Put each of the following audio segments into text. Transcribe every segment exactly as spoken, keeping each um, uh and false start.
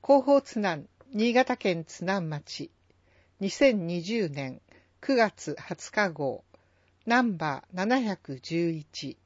広報津南、新潟県津南町、にせんにじゅうねんくがつはつか号、ナンバーななひゃくじゅういち。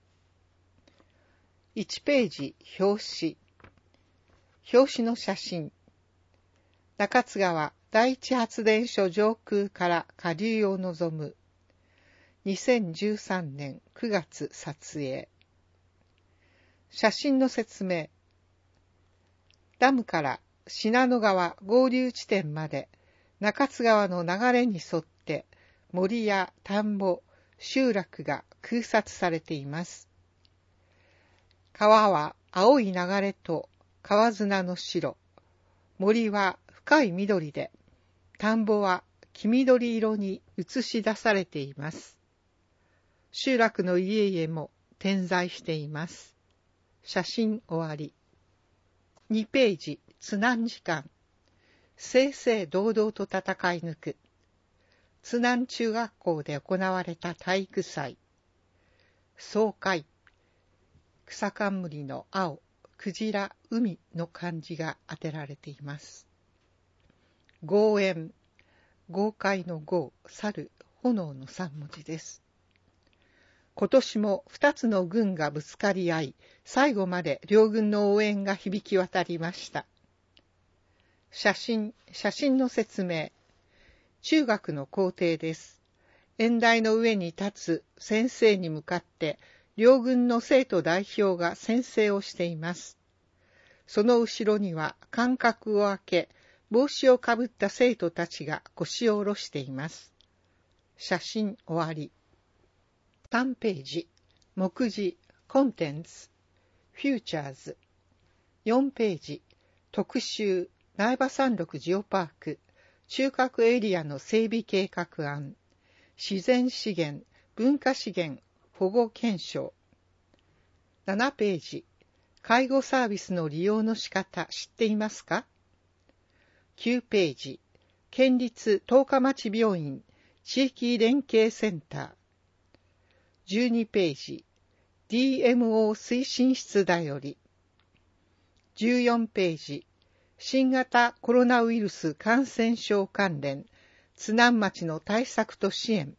いちページ、表紙。表紙の写真。中津川第一発電所上空から下流を望む。にせんじゅうさんねんくがつ撮影。写真の説明。ダムから信濃川合流地点まで中津川の流れに沿って森や田んぼ、集落が空撮されています。川は青い流れと川砂の白、森は深い緑で、田んぼは黄緑色に映し出されています。集落の家々も点在しています。写真終わり。にページ、津南時間。正々堂々と戦い抜く。津南中学校で行われた体育祭。爽快。草冠の青、クジラ、海の漢字が当てられています。豪園。豪快の豪、猿、炎の三文字です。今年も二つの軍がぶつかり合い、最後まで両軍の応援が響き渡りました。写真、写真の説明。中学の校庭です。演台の上に立つ先生に向かって、両軍の生徒代表が宣誓をしています。その後ろには間隔を空け、帽子をかぶった生徒たちが腰を下ろしています。写真終わり。さんページ、目次、コンテンツ、フューチャーズ。よんページ、特集、苗場山麓ジオパーク、中核エリアの整備計画案、自然資源、文化資源、保護検証。ななページ、介護サービスの利用の仕方知っていますか？きゅうページ、県立十日町病院地域連携センター。じゅうにページ、ディーエムオー 推進室だより。じゅうよんページ、新型コロナウイルス感染症関連、津南町の対策と支援。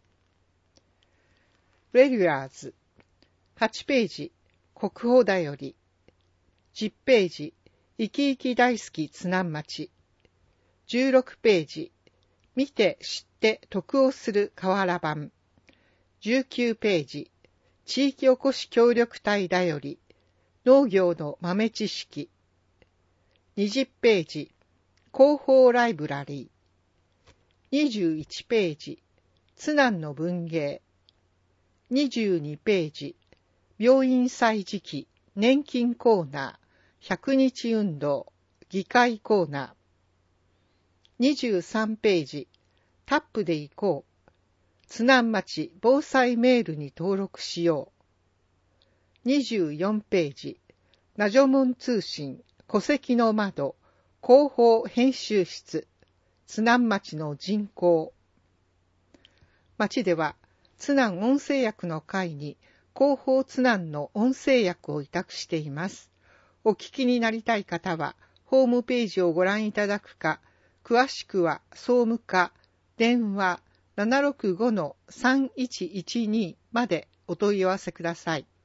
レギュラーズ。はちページ、国宝だより。じゅっページ、生き生き大好き津南町。じゅうろくページ、見て知って得をする河原版。じゅうきゅうページ、地域おこし協力隊だより、農業の豆知識。にじゅうページ、広報ライブラリー。にじゅういちページ、津南の文芸。にじゅうにページ、病院歳時期、年金コーナー、ひゃくにち運動、議会コーナー。にじゅうさんページ、タップで行こう。津南町防災メールに登録しよう。にじゅうよんページ、ナジョモン通信、戸籍の窓、広報編集室、津南町の人口。町では、津南音声訳の会に、広報津南の音声訳を委託しています。お聞きになりたい方は、ホームページをご覧いただくか、詳しくは総務課、電話 ななろくごのさんいちいちに までお問い合わせください。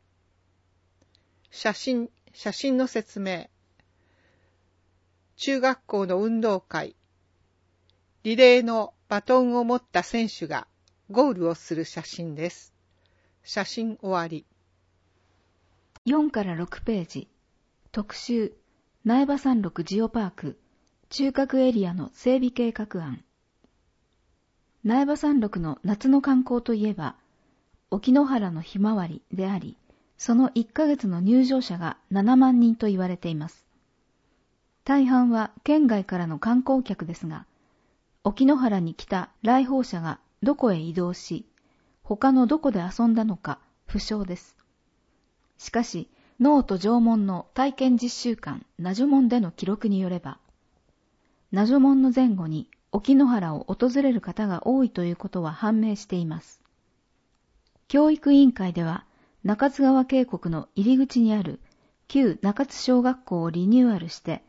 写真、写真の説明。中学校の運動会。リレーのバトンを持った選手がゴールをする写真です。写真終わり。 よんからろくページ、特集、苗場山麓ジオパーク、中核エリアの整備計画案。苗場山麓の夏の観光といえば、沖ノ原のひまわりであり、そのいっかげつの入場者がななまんにんと言われています。大半は県外からの観光客ですが、沖ノ原に来た来訪者がどこへ移動し、他のどこで遊んだのか不詳です。しかし、能と縄文の体験実習館ナジョモンでの記録によれば、ナジョモンの前後に沖ノ原を訪れる方が多いということは判明しています。教育委員会では、中津川渓谷の入り口にある旧中津小学校をリニューアルして、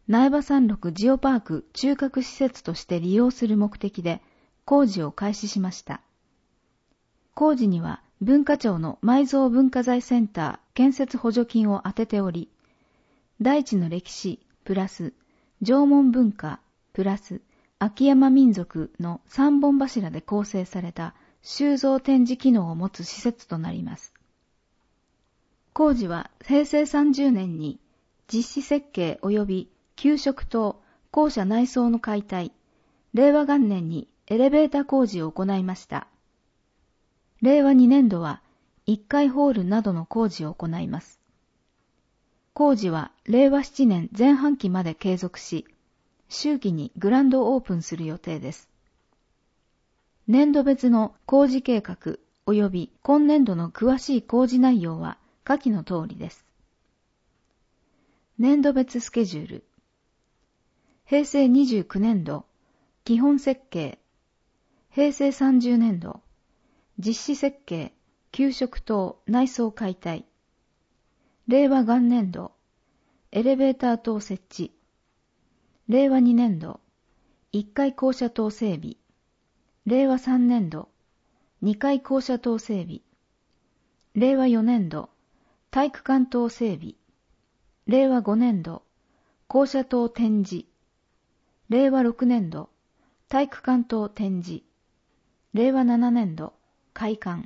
苗場山麓ジオパーク中核施設として利用する目的で工事を開始しました。工事には文化庁の埋蔵文化財センター建設補助金を充てており、大地の歴史プラス縄文文化プラス秋山民族の三本柱で構成された収蔵展示機能を持つ施設となります。工事はへいせいさんじゅうねんに実施設計及び給食棟校舎内装の解体、れいわ元年にエレベータ工事を行いました。れいわにねんどはいっかいホールなどの工事を行います。工事はれいわななねんぜん半期まで継続し、秋季にグランドオープンする予定です。年度別の工事計画及び今年度の詳しい工事内容は下記の通りです。年度別スケジュール。へいせいにじゅうきゅうねんど、基本設計。へいせいさんじゅうねんど、実施設計、給食棟内装解体。れいわ元年度、エレベーター棟設置。れいわにねんど、いっかい校舎棟整備。れいわさんねんど、にかい校舎棟整備。れいわよねんど、体育館棟整備。れいわごねんど、校舎棟展示。れいわろくねんど、体育館棟展示。れいわななねんど、開館。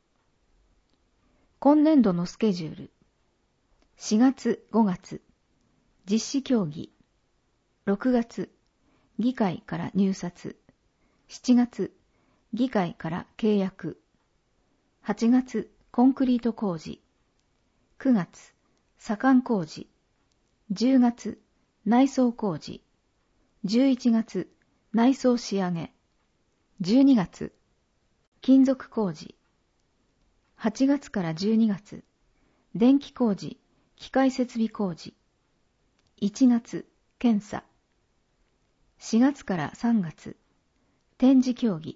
今年度のスケジュール。しがつ、ごがつ、実施協議。ろくがつ、議会から入札。しちがつ、議会から契約。はちがつ、コンクリート工事。くがつ、左官工事。じゅうがつ、内装工事。じゅういちがつ、内装仕上げ。じゅうにがつ、金属工事。はちがつからじゅうにがつ、電気工事、機械設備工事。いちがつ、検査。しがつからさんがつ、展示協議。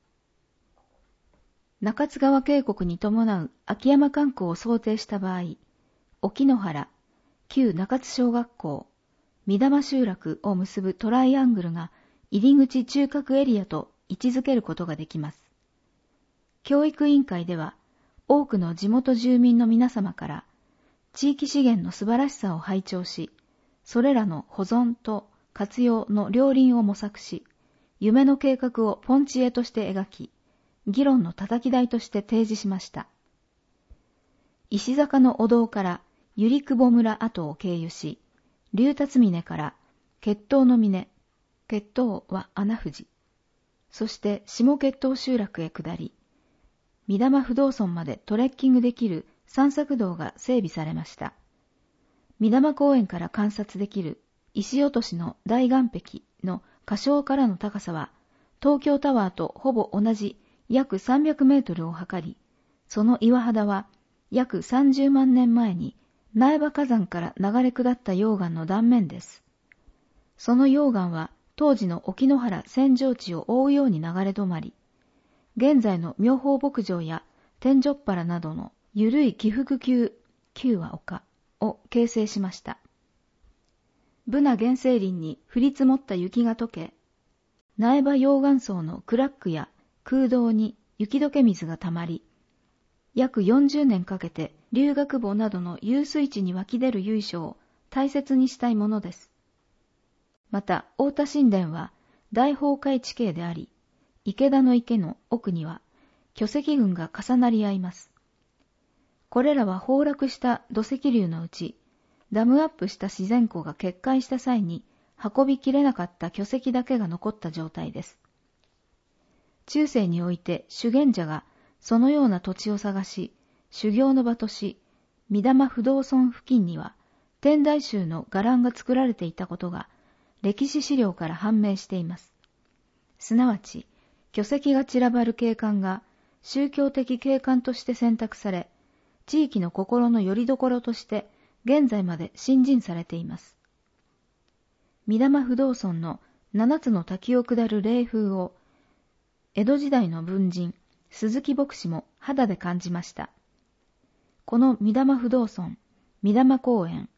中津川渓谷に伴う秋山観光を想定した場合、沖野原、旧中津小学校、三玉集落を結ぶトライアングルが入り口中核エリアと位置づけることができます。教育委員会では、多くの地元住民の皆様から地域資源の素晴らしさを拝聴し、それらの保存と活用の両輪を模索し、夢の計画をポンチ絵として描き、議論の叩き台として提示しました。石坂のお堂から百合久保村跡を経由し、龍達峰から決闘の峰、決闘は穴富士、そして下決闘集落へ下り、三玉不動村までトレッキングできる散策道が整備されました。三玉公園から観察できる石落としの大岩壁の火床からの高さは、東京タワーとほぼ同じ約さんびゃくメートルを測り、その岩肌は約さんじゅうまんねんまえに苗場火山から流れ下った溶岩の断面です。その溶岩は当時の沖野原扇状地を覆うように流れ止まり、現在の妙法牧場や天井っ原などの緩い起伏丘、丘は丘を形成しました。ブナ原生林に降り積もった雪が溶け、苗場溶岩層のクラックや空洞に雪解け水がたまり、約よんじゅうねんかけて龍岳墓などの遊水地に湧き出る由緒を大切にしたいものです。また、太田神殿は大崩壊地形であり、池田の池の奥には巨石群が重なり合います。これらは崩落した土石流のうち、ダムアップした自然湖が決壊した際に運びきれなかった巨石だけが残った状態です。中世において修験者がそのような土地を探し、修行の場とし、三玉不動村付近には天台宗の伽藍が作られていたことが歴史資料から判明しています。すなわち、巨石が散らばる景観が宗教的景観として選択され、地域の心の拠り所として現在まで信心されています。三玉不動尊の七つの滝を下る霊風を、江戸時代の文人、鈴木牧師も肌で感じました。この三玉不動尊、三玉公園、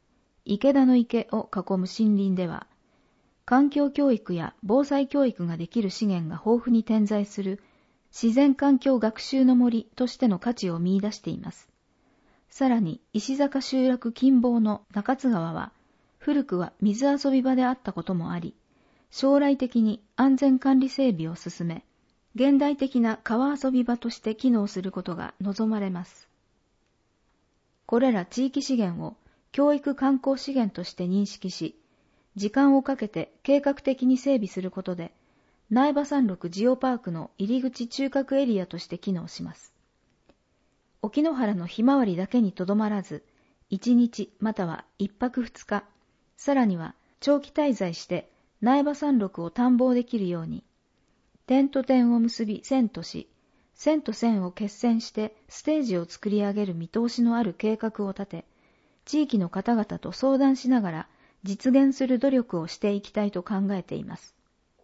池田の池を囲む森林では、環境教育や防災教育ができる資源が豊富に点在する自然環境学習の森としての価値を見出しています。さらに石坂集落近傍の中津川は、古くは水遊び場であったこともあり、将来的に安全管理整備を進め、現代的な川遊び場として機能することが望まれます。これら地域資源を教育観光資源として認識し、時間をかけて計画的に整備することで、苗場山麓ジオパークの入り口中核エリアとして機能します。沖ノ原のひまわりだけにとどまらず、いちにちまたはいっぱくふつか、さらには長期滞在して苗場山麓を探訪できるように、点と点を結び線とし、線と線を結線してステージを作り上げる見通しのある計画を立て、地域の方々と相談しながら実現する努力をしていきたいと考えています。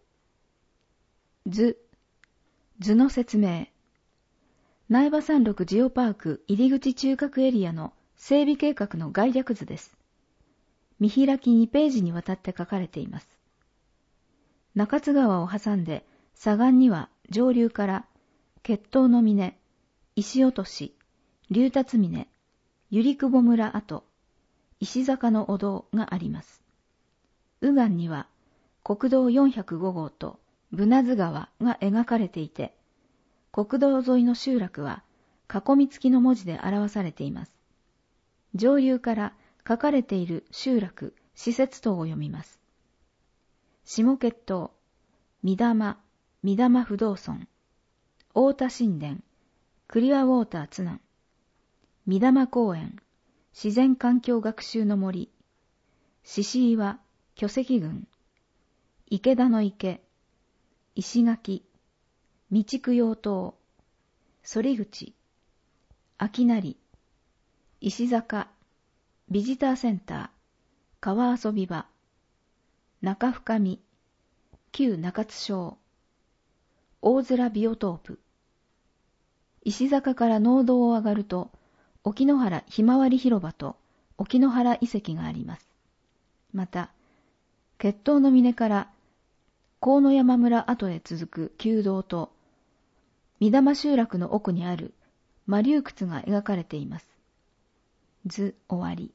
図、図の説明。苗場山麓ジオパーク入り口中核エリアの整備計画の概略図です。見開きにページにわたって書かれています。中津川を挟んで左岸には上流から決闘の峰、石落とし、竜達峰、百合久保村跡、石坂のお堂があります。右岸には国道よんひゃくご号とブナズ川が描かれていて、国道沿いの集落は囲み付きの文字で表されています。上流から書かれている集落、施設等を読みます。下決闘、三玉、三玉不動村、太田神殿、クリアウォーター津南、三玉公園、自然環境学習の森、獅子岩、巨石群、池田の池、石垣、道供養塔、反口、秋成、石坂、ビジターセンター、川遊び場、中深見、旧中津小、大空ビオトープ。石坂から農道を上がると、沖ノ原ひまわり広場と沖ノ原遺跡があります。また、決闘の峰から河野山村跡へ続く旧道と、三玉集落の奥にある摩竜窟が描かれています。図終わり。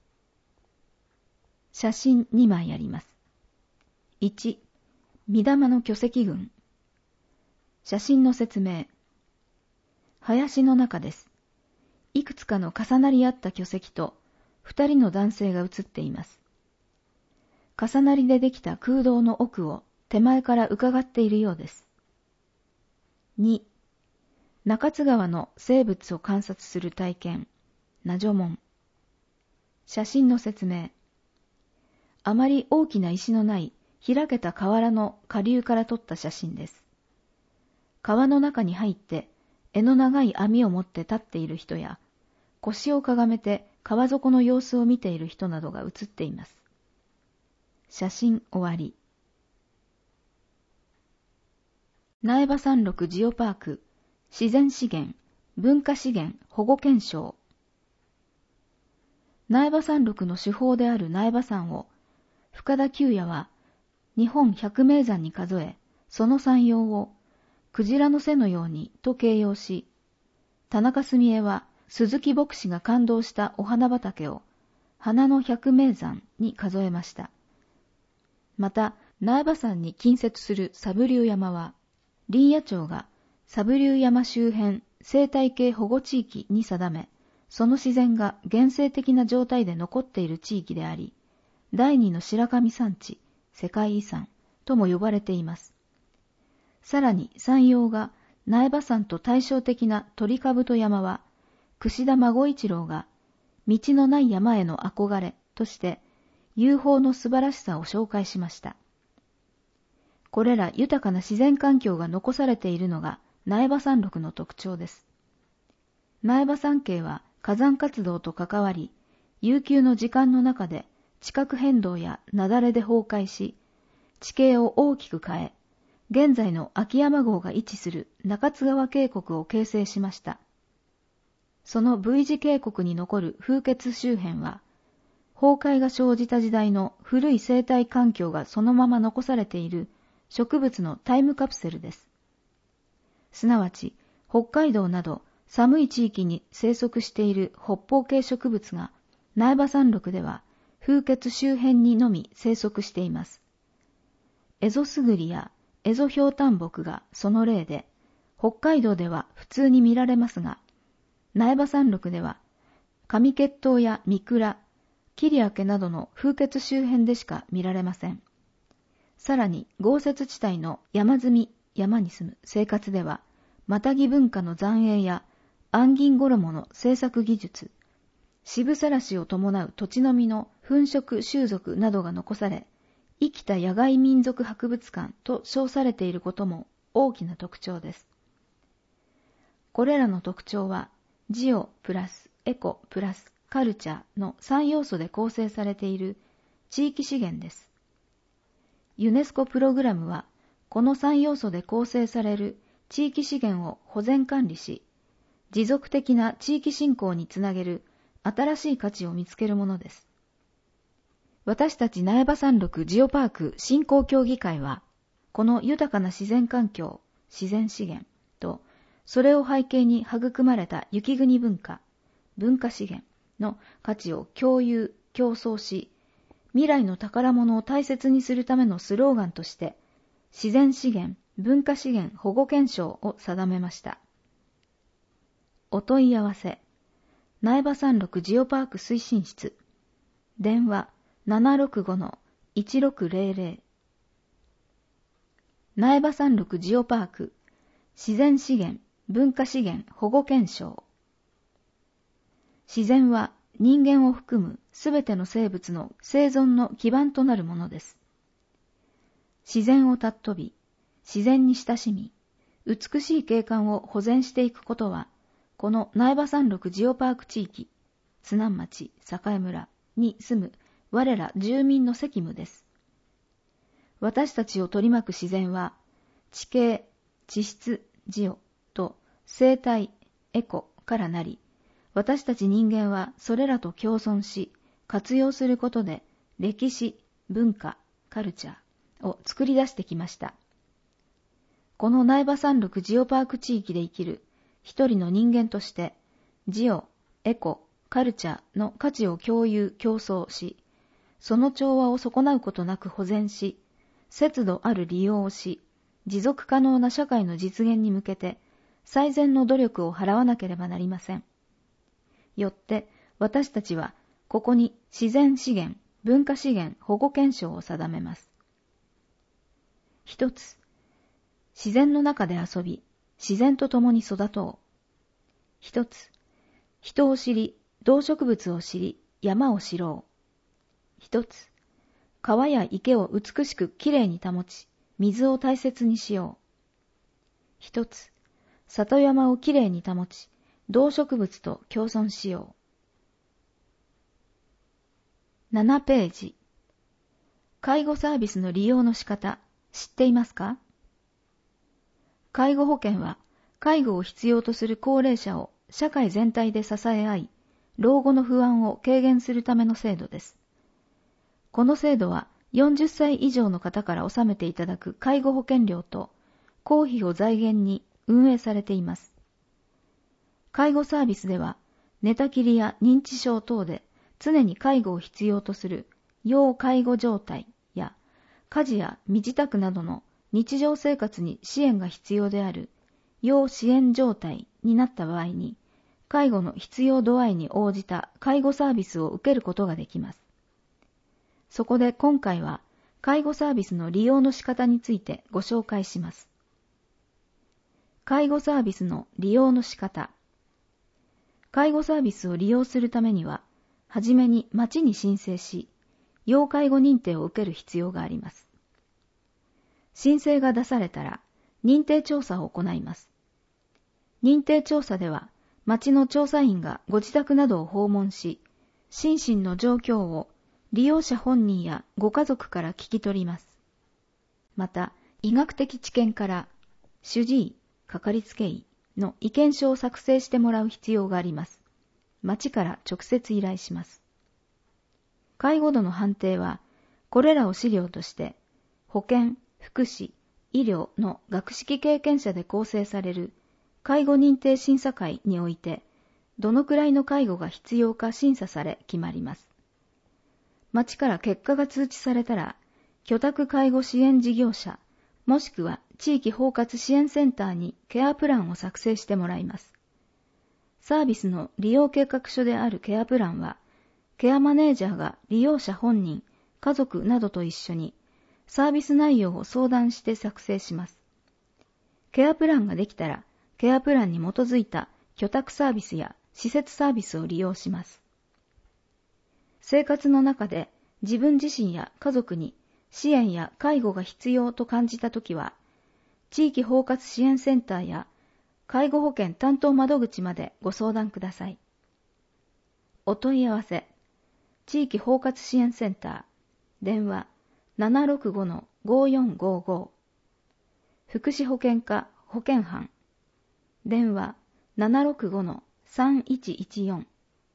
写真にまいあります。いち、三玉の巨石群。写真の説明。林の中です。いくつかの重なり合った巨石と二人の男性が写っています。重なりでできた空洞の奥を手前から伺っているようです。に、中津川の生物を観察する体験、ナジョモン。写真の説明。あまり大きな石のない開けた河原の下流から撮った写真です。川の中に入って柄の長い網を持って立っている人や、腰をかがめて川底の様子を見ている人などが写っています。写真終わり。苗場山麓ジオパーク自然資源文化資源保護憲章。苗場山麓の主峰である苗場山を深田久也は日本百名山に数え、その山容をクジラの背のようにと形容し、田中澄江は鈴木牧師が感動したお花畑を花の百名山に数えました。また苗場山に近接する佐生龍山は林野庁が佐生龍山周辺生態系保護地域に定め、その自然が原生的な状態で残っている地域であり、第二の白神山地、世界遺産とも呼ばれています。さらに山陽が苗場山と対照的な鳥兜山は、櫛田孫一郎が道のない山への憧れとして遊峰の素晴らしさを紹介しました。これら豊かな自然環境が残されているのが苗場山麓の特徴です。苗場山系は火山活動と関わり、悠久の時間の中で地殻変動や雪崩で崩壊し、地形を大きく変え、現在の秋山郷が位置する中津川渓谷を形成しました。その V 字渓谷に残る風穴周辺は、 崩壊が生じた時代の古い生態環境がそのまま残されている植物のタイムカプセルです。すなわち、北海道など寒い地域に生息している北方系植物が苗場山麓では風穴周辺にのみ生息しています。エゾスグリやエゾヒョウタンボクがその例で、北海道では普通に見られますが、苗場山麓では上血頭やミクラ、キリアケなどの風穴周辺でしか見られません。さらに豪雪地帯の山積み、山に住む生活では、マタギ文化の残影や暗銀衣の製作技術、渋さらしを伴う土地の実の粉飾習俗などが残され、生きた野外民族博物館と称されていることも大きな特徴です。これらの特徴は、ジオプラスエコプラスカルチャーのさん要素で構成されている地域資源です。ユネスコプログラムは、このさん要素で構成される地域資源を保全管理し、持続的な地域振興につなげる新しい価値を見つけるものです。私たち苗場山麓ジオパーク振興協議会は、この豊かな自然環境、自然資源と、それを背景に育まれた雪国文化、文化資源の価値を共有、共創し、未来の宝物を大切にするためのスローガンとして、自然資源、文化資源保護憲章を定めました。お問い合わせ、苗場山麓ジオパーク推進室、電話 ななろくごのいちろくぜろぜろ。苗場山麓ジオパーク自然資源文化資源保護憲章。自然は人間を含むすべての生物の生存の基盤となるものです。自然を尊び、自然に親しみ、美しい景観を保全していくことは、この苗場山麓ジオパーク地域、津南町栄村に住む我ら住民の責務です。私たちを取り巻く自然は、地形、地質、ジオと生態、エコからなり、私たち人間はそれらと共存し、活用することで歴史、文化、カルチャーを作り出してきました。この苗場山麓ジオパーク地域で生きる一人の人間として、ジオ、エコ、カルチャーの価値を共有、共創し、その調和を損なうことなく保全し、節度ある利用をし、持続可能な社会の実現に向けて最善の努力を払わなければなりません。よって私たちはここに自然資源、文化資源保護憲章を定めます。一つ、自然の中で遊び、自然と共に育とう。一つ、人を知り、動植物を知り、山を知ろう。一つ、川や池を美しくきれいに保ち、水を大切にしよう。一つ、里山をきれいに保ち、動植物と共存しよう。ななページ。介護サービスの利用の仕方、知っていますか？介護保険は、介護を必要とする高齢者を社会全体で支え合い、老後の不安を軽減するための制度です。この制度は、よんじゅっさい以上の方から納めていただく介護保険料と公費を財源に運営されています。介護サービスでは、寝たきりや認知症等で常に介護を必要とする要介護状態や、家事や身支度などの日常生活に支援が必要である要支援状態になった場合に、介護の必要度合いに応じた介護サービスを受けることができます。そこで今回は、介護サービスの利用の仕方についてご紹介します。介護サービスの利用の仕方。介護サービスを利用するためには、はじめに町に申請し、要介護認定を受ける必要があります。申請が出されたら、認定調査を行います。認定調査では、町の調査員がご自宅などを訪問し、心身の状況を利用者本人やご家族から聞き取ります。また、医学的知見から主治医、かかりつけ医の意見書を作成してもらう必要があります。町から直接依頼します。 介護度の判定は、これらを資料として、保健、福祉、医療の学識経験者で構成される介護認定審査会において、どのくらいの介護が必要か審査され決まります。町から結果が通知されたら、居宅介護支援事業者、もしくは地域包括支援センターにケアプランを作成してもらいます。サービスの利用計画書であるケアプランは、ケアマネージャーが利用者本人、家族などと一緒にサービス内容を相談して作成します。ケアプランができたら、ケアプランに基づいた居宅サービスや施設サービスを利用します。生活の中で自分自身や家族に支援や介護が必要と感じたときは、地域包括支援センターや介護保険担当窓口までご相談ください。お問い合わせ、地域包括支援センター、電話 ななろくごのごよんごご、福祉保健課保健班、電話 ななろくごのさんいちいちよん。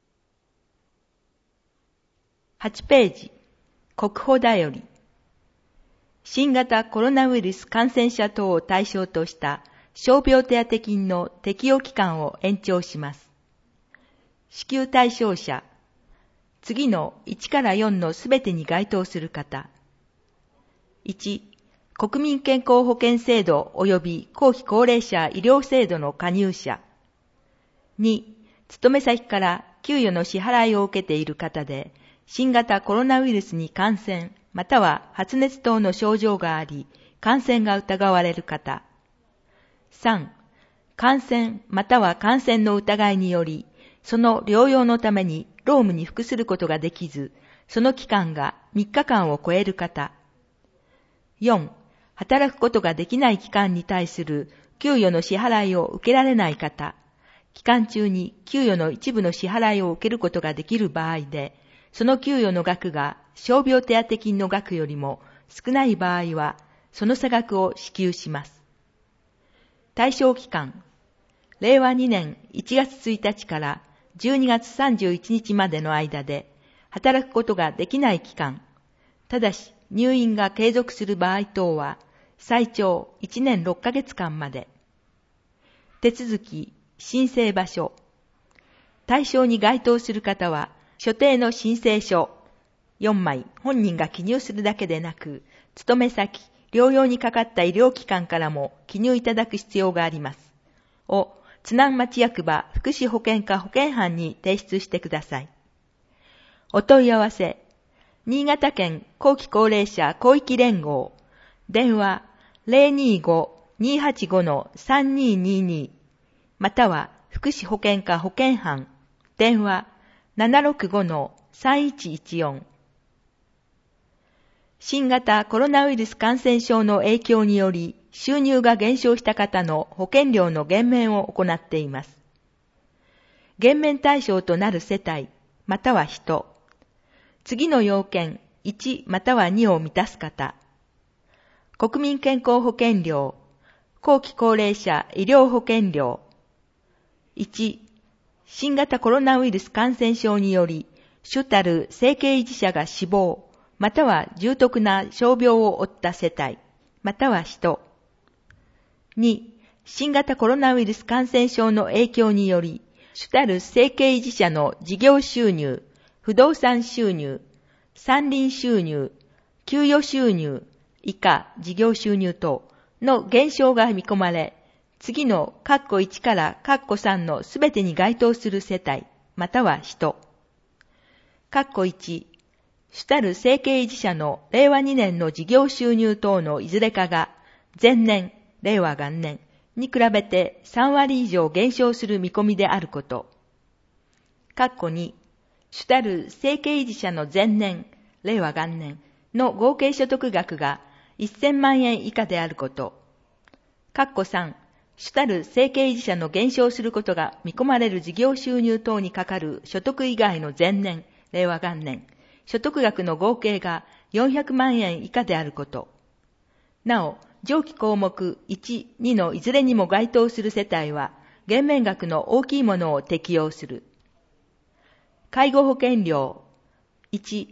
はちページ、国保だより。新型コロナウイルス感染者等を対象とした傷病手当金の適用期間を延長します。支給対象者、次のいちからよんのすべてに該当する方。いち、国民健康保険制度及び後期高齢者医療制度の加入者。に、勤め先から給与の支払いを受けている方で、新型コロナウイルスに感染、または発熱等の症状があり、感染が疑われる方。さん、感染または感染の疑いにより、その療養のために労務に服することができず、その期間がみっかかんを超える方。よん、働くことができない期間に対する給与の支払いを受けられない方。期間中に給与の一部の支払いを受けることができる場合で、その給与の額が傷病手当金の額よりも少ない場合は、その差額を支給します。対象期間、れいわにねんいちがつついたちからじゅうにがつさんじゅういちにちまでの間で、働くことができない期間、ただし入院が継続する場合等は、最長いちねんろっかげつかんまで。手続き、申請場所。対象に該当する方は、所定の申請書よんまい本人が記入するだけでなく、勤め先、療養にかかった医療機関からも記入いただく必要があります。を、津南町役場福祉保健課保健班に提出してください。お問い合わせ、新潟県後期高齢者広域連合、電話 ゼロにーご にーはちご さんにーにーにー、または福祉保健課保健班、電話 ななろくごのさんいちいちよん。新型コロナウイルス感染症の影響により収入が減少した方の保険料の減免を行っています。減免対象となる世帯、または人。次の要件いちまたはにを満たす方。国民健康保険料、後期高齢者医療保険料。いち、新型コロナウイルス感染症により主たる生計維持者が死亡、または重篤な傷病を負った世帯、または人。に、新型コロナウイルス感染症の影響により、主たる生計維持者の事業収入、不動産収入、山林収入、給与収入、以下事業収入等の減少が見込まれ、次の括弧いちから括弧さんのすべてに該当する世帯、または人。括弧いち、主たる生計維持者のれいわにねんの事業収入等のいずれかが、前年、令和元年に比べてさんわり以上減少する見込みであること。括弧に、主たる生計維持者の前年、令和元年の合計所得額がせんまんえん以下であること。括弧さん、主たる生計維持者の減少することが見込まれる事業収入等にかかる所得以外の前年、令和元年、所得額の合計がよんひゃくまんえん以下であること。なお、上記項目いち、にのいずれにも該当する世帯は、減免額の大きいものを適用する。介護保険料。いち、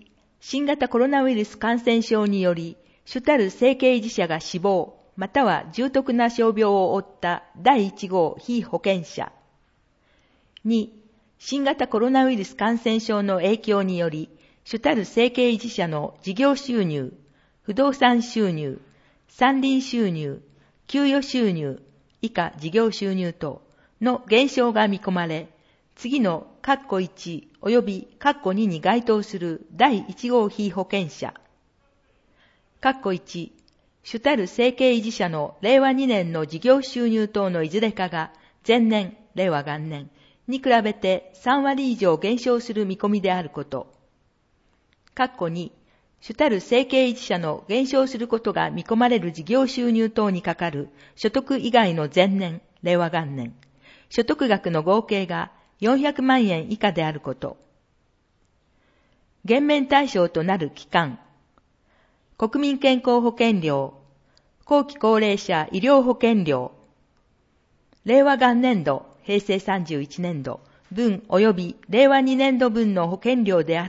新型コロナウイルス感染症により、主たる生計維持者が死亡、または重篤な傷病を負っただいいち号被保険者。に、新型コロナウイルス感染症の影響により、主たる生計維持者の事業収入、不動産収入、山林収入、給与収入、以下事業収入等の減少が見込まれ、次の括弧いち及び括弧にに該当するだいいち号被保険者。括弧いち、主たる生計維持者のれいわにねんの事業収入等のいずれかが前年、令和元年に比べてさんわり以上減少する見込みであること。括弧に、主たる生計維持者の減少することが見込まれる事業収入等にかかる所得以外の前年、令和元年、所得額の合計がよんひゃくまんえん以下であること。減免対象となる期間。国民健康保険料、後期高齢者医療保険料、令和元年度、平成さんじゅういちねんど分及び令和にねんど分の保険料であって、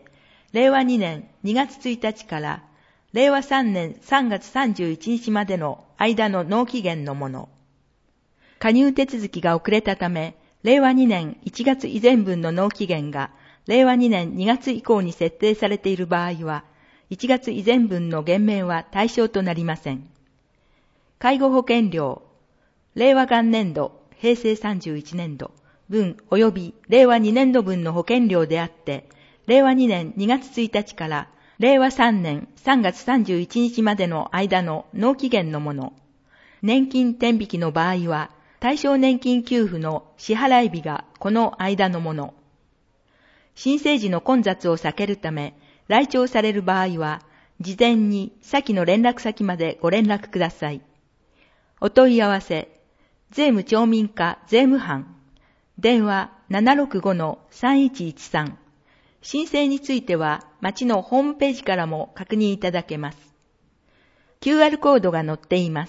令和にねんにがつついたちから令和さんねんさんがつさんじゅういちにちまでの間の納期限のもの。加入手続きが遅れたため、令和にねんいちがつ以前分の納期限が令和にねんにがつ以降に設定されている場合は、いちがつ以前分の減免は対象となりません。介護保険料、令和元年度、平成さんじゅういちねんど分及び令和にねんど分の保険料であって、令和にねんにがつついたちから令和さんねんさんがつさんじゅういちにちまでの間の納期限のもの。年金天引きの場合は、対象年金給付の支払い日がこの間のもの。申請時の混雑を避けるため、来庁される場合は、事前に先の連絡先までご連絡ください。お問い合わせ、税務町民課税務班、電話 ななろくごのさんいちいちさん。申請については、町のホームページからも確認いただけます。キューアール コードが載っています。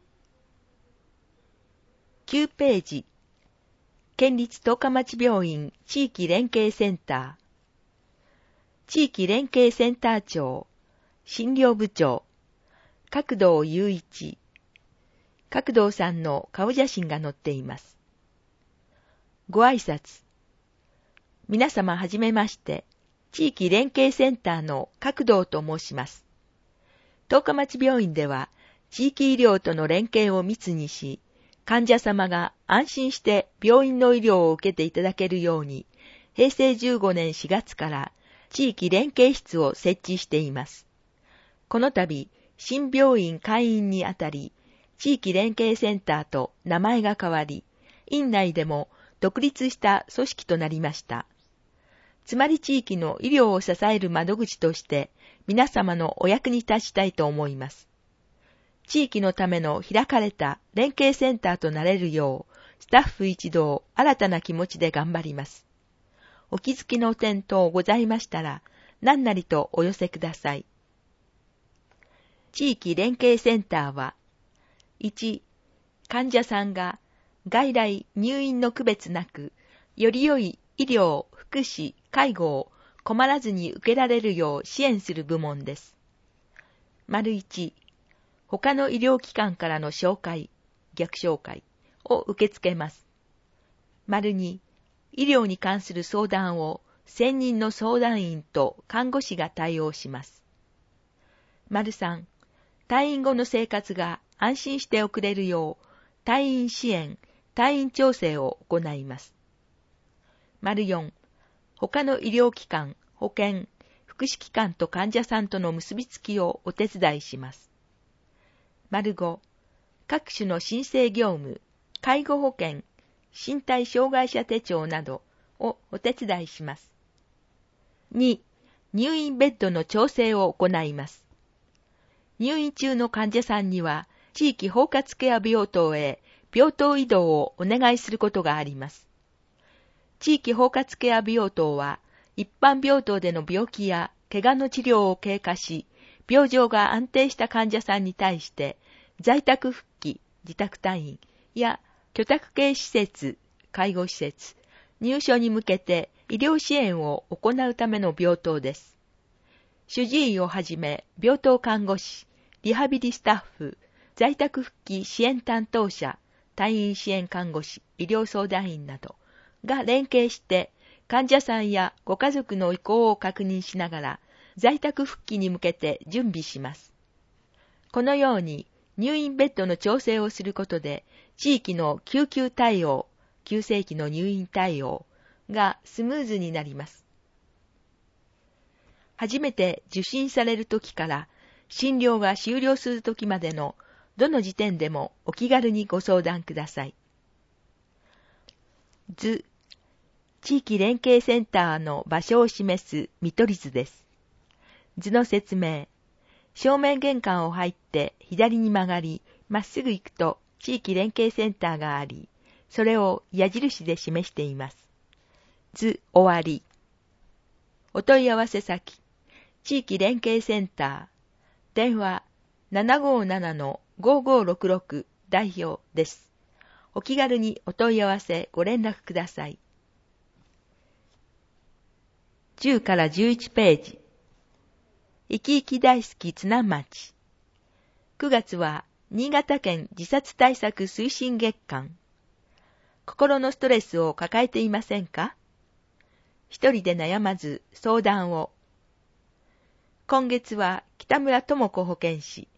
きゅうページ、県立十日町病院地域連携センター。地域連携センター長、診療部長、角堂雄一。角堂さんの顔写真が載っています。ご挨拶。皆様はじめまして、地域連携センターの角堂と申します。十日町病院では、地域医療との連携を密にし、患者様が安心して病院の医療を受けていただけるように、平成じゅうごねんしがつから地域連携室を設置しています。この度、新病院開院にあたり、地域連携センターと名前が変わり、院内でも独立した組織となりました。つまり地域の医療を支える窓口として皆様のお役に立ちたいと思います。地域のための開かれた連携センターとなれるよう、スタッフ一同新たな気持ちで頑張ります。お気づきの点等ございましたら、何なりとお寄せください。地域連携センターは、いち、患者さんが外来入院の区別なく、より良い医療、福祉、介護を困らずに受けられるよう支援する部門です。丸いち、他の医療機関からの紹介、逆紹介を受け付けます。丸に、医療に関する相談を専任の相談員と看護師が対応します。丸さん、退院後の生活が安心して送れるよう、退院支援、退院調整を行います。丸よん、他の医療機関、保健、福祉機関と患者さんとの結びつきをお手伝いします。丸ご、各種の申請業務、介護保険、身体障害者手帳などをお手伝いします。に、入院ベッドの調整を行います。入院中の患者さんには、地域包括ケア病棟へ病棟移動をお願いすることがあります。地域包括ケア病棟は、一般病棟での病気や怪我の治療を経過し、病状が安定した患者さんに対して、在宅復帰、自宅退院や居宅系施設、介護施設、入所に向けて医療支援を行うための病棟です。 主治医をはじめ病棟看護師、リハビリスタッフ、在宅復帰支援担当者、退院支援看護師、医療相談員などが連携して患者さんやご家族の意向を確認しながら在宅復帰に向けて準備します。このように入院ベッドの調整をすることで地域の救急対応、急性期の入院対応がスムーズになります。初めて受診される時から診療が終了する時までのどの時点でもお気軽にご相談ください。図、地域連携センターの場所を示す見取り図です。図の説明。正面玄関を入って左に曲がり、まっすぐ行くと地域連携センターがあり、それを矢印で示しています。図終わり。お問い合わせ先、地域連携センター、電話 ななごーななのごーごーろくろく 代表です。お気軽にお問い合わせご連絡ください。じゅうからじゅういちページ。生き生き大好き津南町。くがつは新潟県自殺対策推進月間。心のストレスを抱えていませんか？一人で悩まず相談を。今月は北村智子保健師。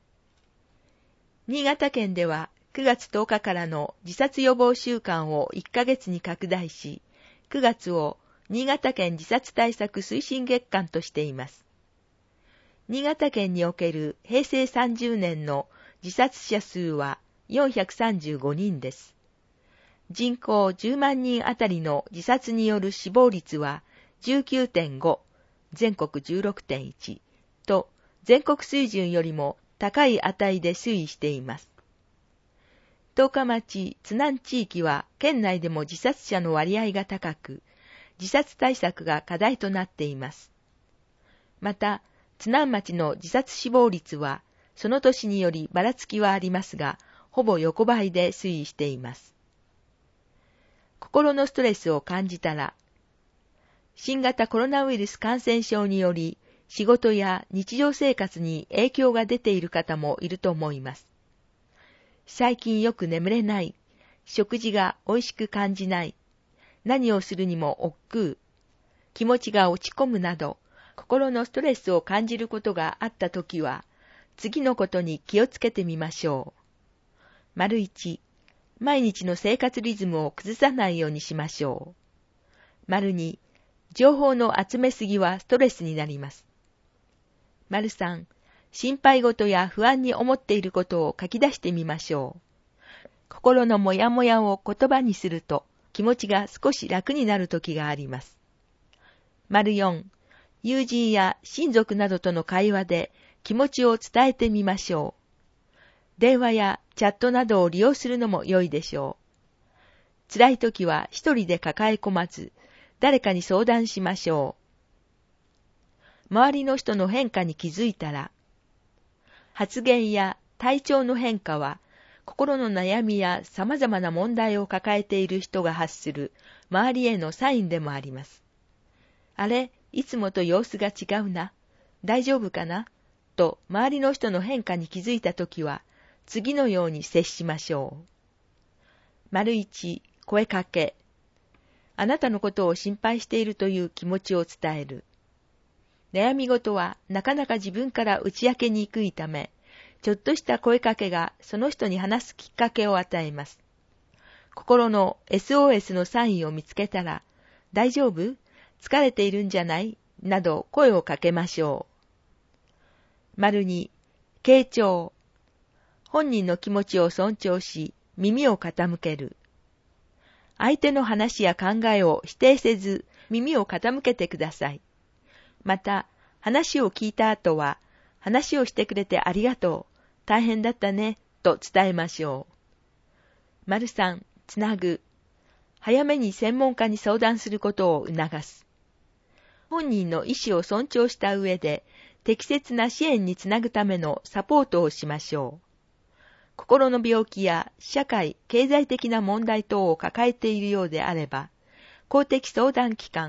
新潟県ではくがつとおかからの自殺予防週間をいっかげつに拡大し、くがつを新潟県自殺対策推進月間としています。新潟県におけるへいせいさんじゅうねんの自殺者数はよんひゃくさんじゅうごにんです。人口じゅうまんにんあたりの自殺による死亡率は じゅうきゅうてんご、全国 じゅうろくてんいち と全国水準よりも高い値で推移しています。十日町津南地域は県内でも自殺者の割合が高く、自殺対策が課題となっています。また、津南町の自殺死亡率は、その年によりばらつきはありますが、ほぼ横ばいで推移しています。心のストレスを感じたら、新型コロナウイルス感染症により、仕事や日常生活に影響が出ている方もいると思います。最近よく眠れない、食事が美味しく感じない、何をするにも億劫、気持ちが落ち込むなど、心のストレスを感じることがあったときは、次のことに気をつけてみましょう。丸一、毎日の生活リズムを崩さないようにしましょう。丸二、情報の集めすぎはストレスになります。丸三、心配事や不安に思っていることを書き出してみましょう。心のもやもやを言葉にすると気持ちが少し楽になる時があります。丸四、友人や親族などとの会話で気持ちを伝えてみましょう。電話やチャットなどを利用するのも良いでしょう。辛い時は一人で抱え込まず、誰かに相談しましょう。周りの人の変化に気づいたら、発言や体調の変化は、心の悩みや様々な問題を抱えている人が発する周りへのサインでもあります。あれ、いつもと様子が違うな、大丈夫かなと周りの人の変化に気づいたときは、次のように接しましょう。丸一、声かけ。あなたのことを心配しているという気持ちを伝える。悩み事はなかなか自分から打ち明けにくいため、ちょっとした声かけがその人に話すきっかけを与えます。心の エスオーエス のサインを見つけたら、大丈夫？疲れているんじゃない？など声をかけましょう。丸に、傾聴。本人の気持ちを尊重し、耳を傾ける。相手の話や考えを否定せず、耳を傾けてください。また、話を聞いた後は、話をしてくれてありがとう、大変だったね、と伝えましょう。丸三、つなぐ。早めに専門家に相談することを促す。本人の意思を尊重した上で、適切な支援につなぐためのサポートをしましょう。心の病気や社会、経済的な問題等を抱えているようであれば、公的相談機関、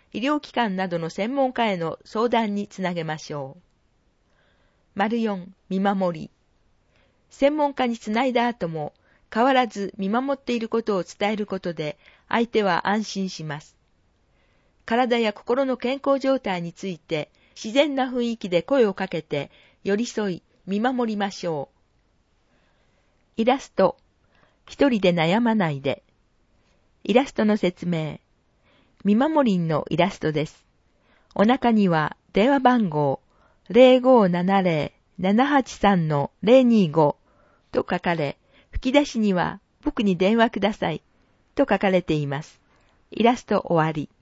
医療機関などの専門家への相談につなげましょう。丸よん、見守り。専門家につないだ後も変わらず見守っていることを伝えることで相手は安心します。体や心の健康状態について自然な雰囲気で声をかけて寄り添い見守りましょう。イラスト。一人で悩まないで。イラストの説明。見守りんのイラストです。お腹には電話番号 ゼロごーななゼロ ななはちさん のゼロにーごと書かれ、吹き出しには僕に電話くださいと書かれています。イラスト終わり。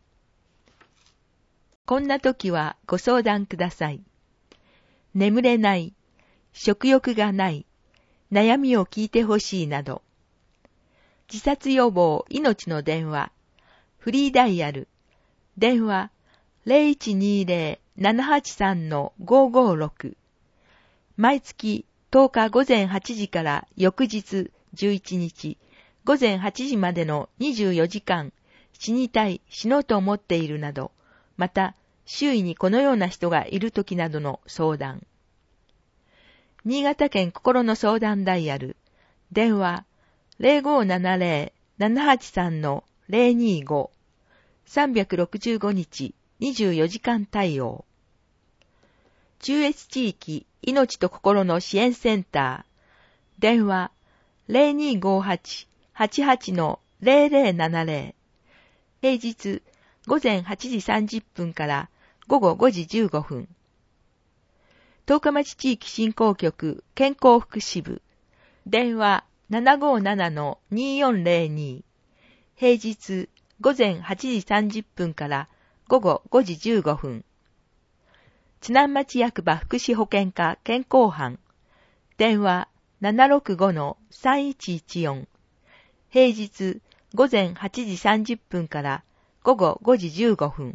こんな時はご相談ください。眠れない、食欲がない、悩みを聞いてほしいなど。自殺予防命の電話、フリーダイヤル、電話 ゼロいちにーゼロ ななはちさん のごーごーろく。毎月とおか午前はちじから翌日じゅういちにち午前はちじまでのにじゅうよじかん、死にたい、死のうと思っているなど、また周囲にこのような人がいるときなどの相談。新潟県心の相談ダイヤル、電話 ゼロごーななゼロ ななはちさん のゼロにーご、さんびゃくろくじゅうごにちにじゅうよじかん対応。中越地域命と心の支援センター、電話 ゼロにーごーはち はちはち のゼロゼロななゼロ、平日午前はちじさんじゅっぷんから午後ごじじゅうごふん。十日町地域振興局健康福祉部、電話 ななごーなな のにーよんゼロに、平日午前はちじさんじゅっぷんから午後ごじじゅうごふん。津南町役場福祉保健課健康班、電話 ななろくごのさんいちいちよん、平日午前はちじさんじゅっぷんから午後ごじじゅうごふん。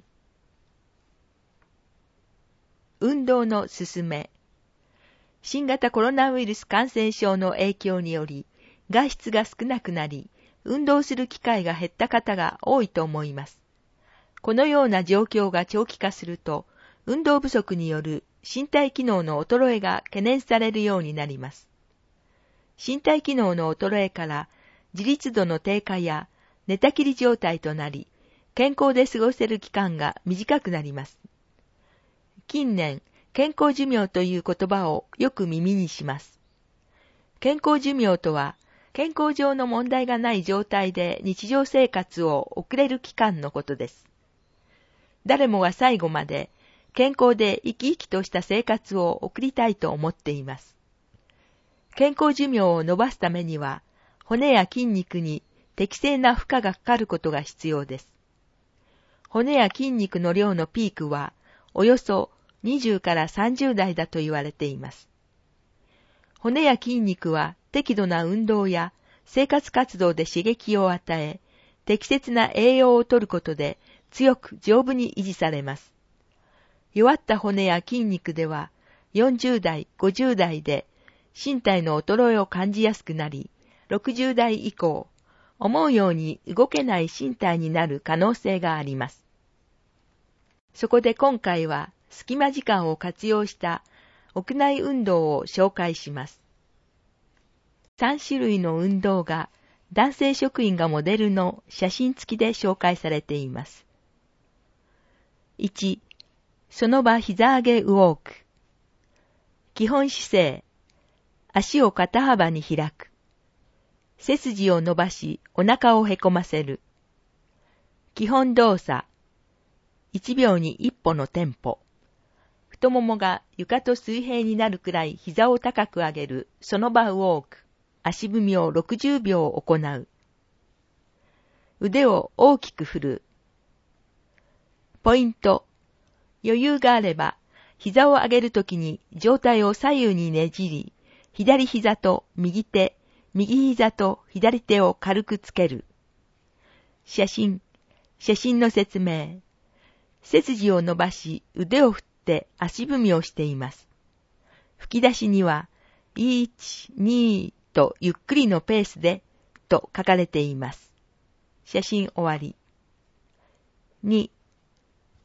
運動のすすめ。新型コロナウイルス感染症の影響により、外出が少なくなり、運動する機会が減った方が多いと思います。このような状況が長期化すると、運動不足による身体機能の衰えが懸念されるようになります。身体機能の衰えから自立度の低下や寝たきり状態となり、健康で過ごせる期間が短くなります。近年、健康寿命という言葉をよく耳にします。健康寿命とは、健康上の問題がない状態で日常生活を送れる期間のことです。誰もが最後まで健康で生き生きとした生活を送りたいと思っています。健康寿命を伸ばすためには、骨や筋肉に適正な負荷がかかることが必要です。骨や筋肉の量のピークは、およそにじゅうからさんじゅうだいだと言われています。骨や筋肉は適度な運動や生活活動で刺激を与え、適切な栄養を摂ることで強く丈夫に維持されます。弱った骨や筋肉ではよんじゅうだい、ごじゅうだいで身体の衰えを感じやすくなり、ろくじゅうだい以降、思うように動けない身体になる可能性があります。そこで今回は隙間時間を活用した屋内運動を紹介します。さんしゅるいの運動が男性職員がモデルの写真付きで紹介されています。いち. その場膝上げウォーク。基本姿勢。足を肩幅に開く。背筋を伸ばしお腹をへこませる。基本動作。いちびょうにいっぽのテンポ。太ももが床と水平になるくらい膝を高く上げるその場ウォーク。足踏みをろくじゅうびょう行う。腕を大きく振る。ポイント。余裕があれば、膝を上げるときに上体を左右にねじり、左膝と右手、右膝と左手を軽くつける。写真。写真の説明。背筋を伸ばし腕を振って足踏みをしています。吹き出しには、いち、にとゆっくりのペースでと書かれています。写真終わり。に.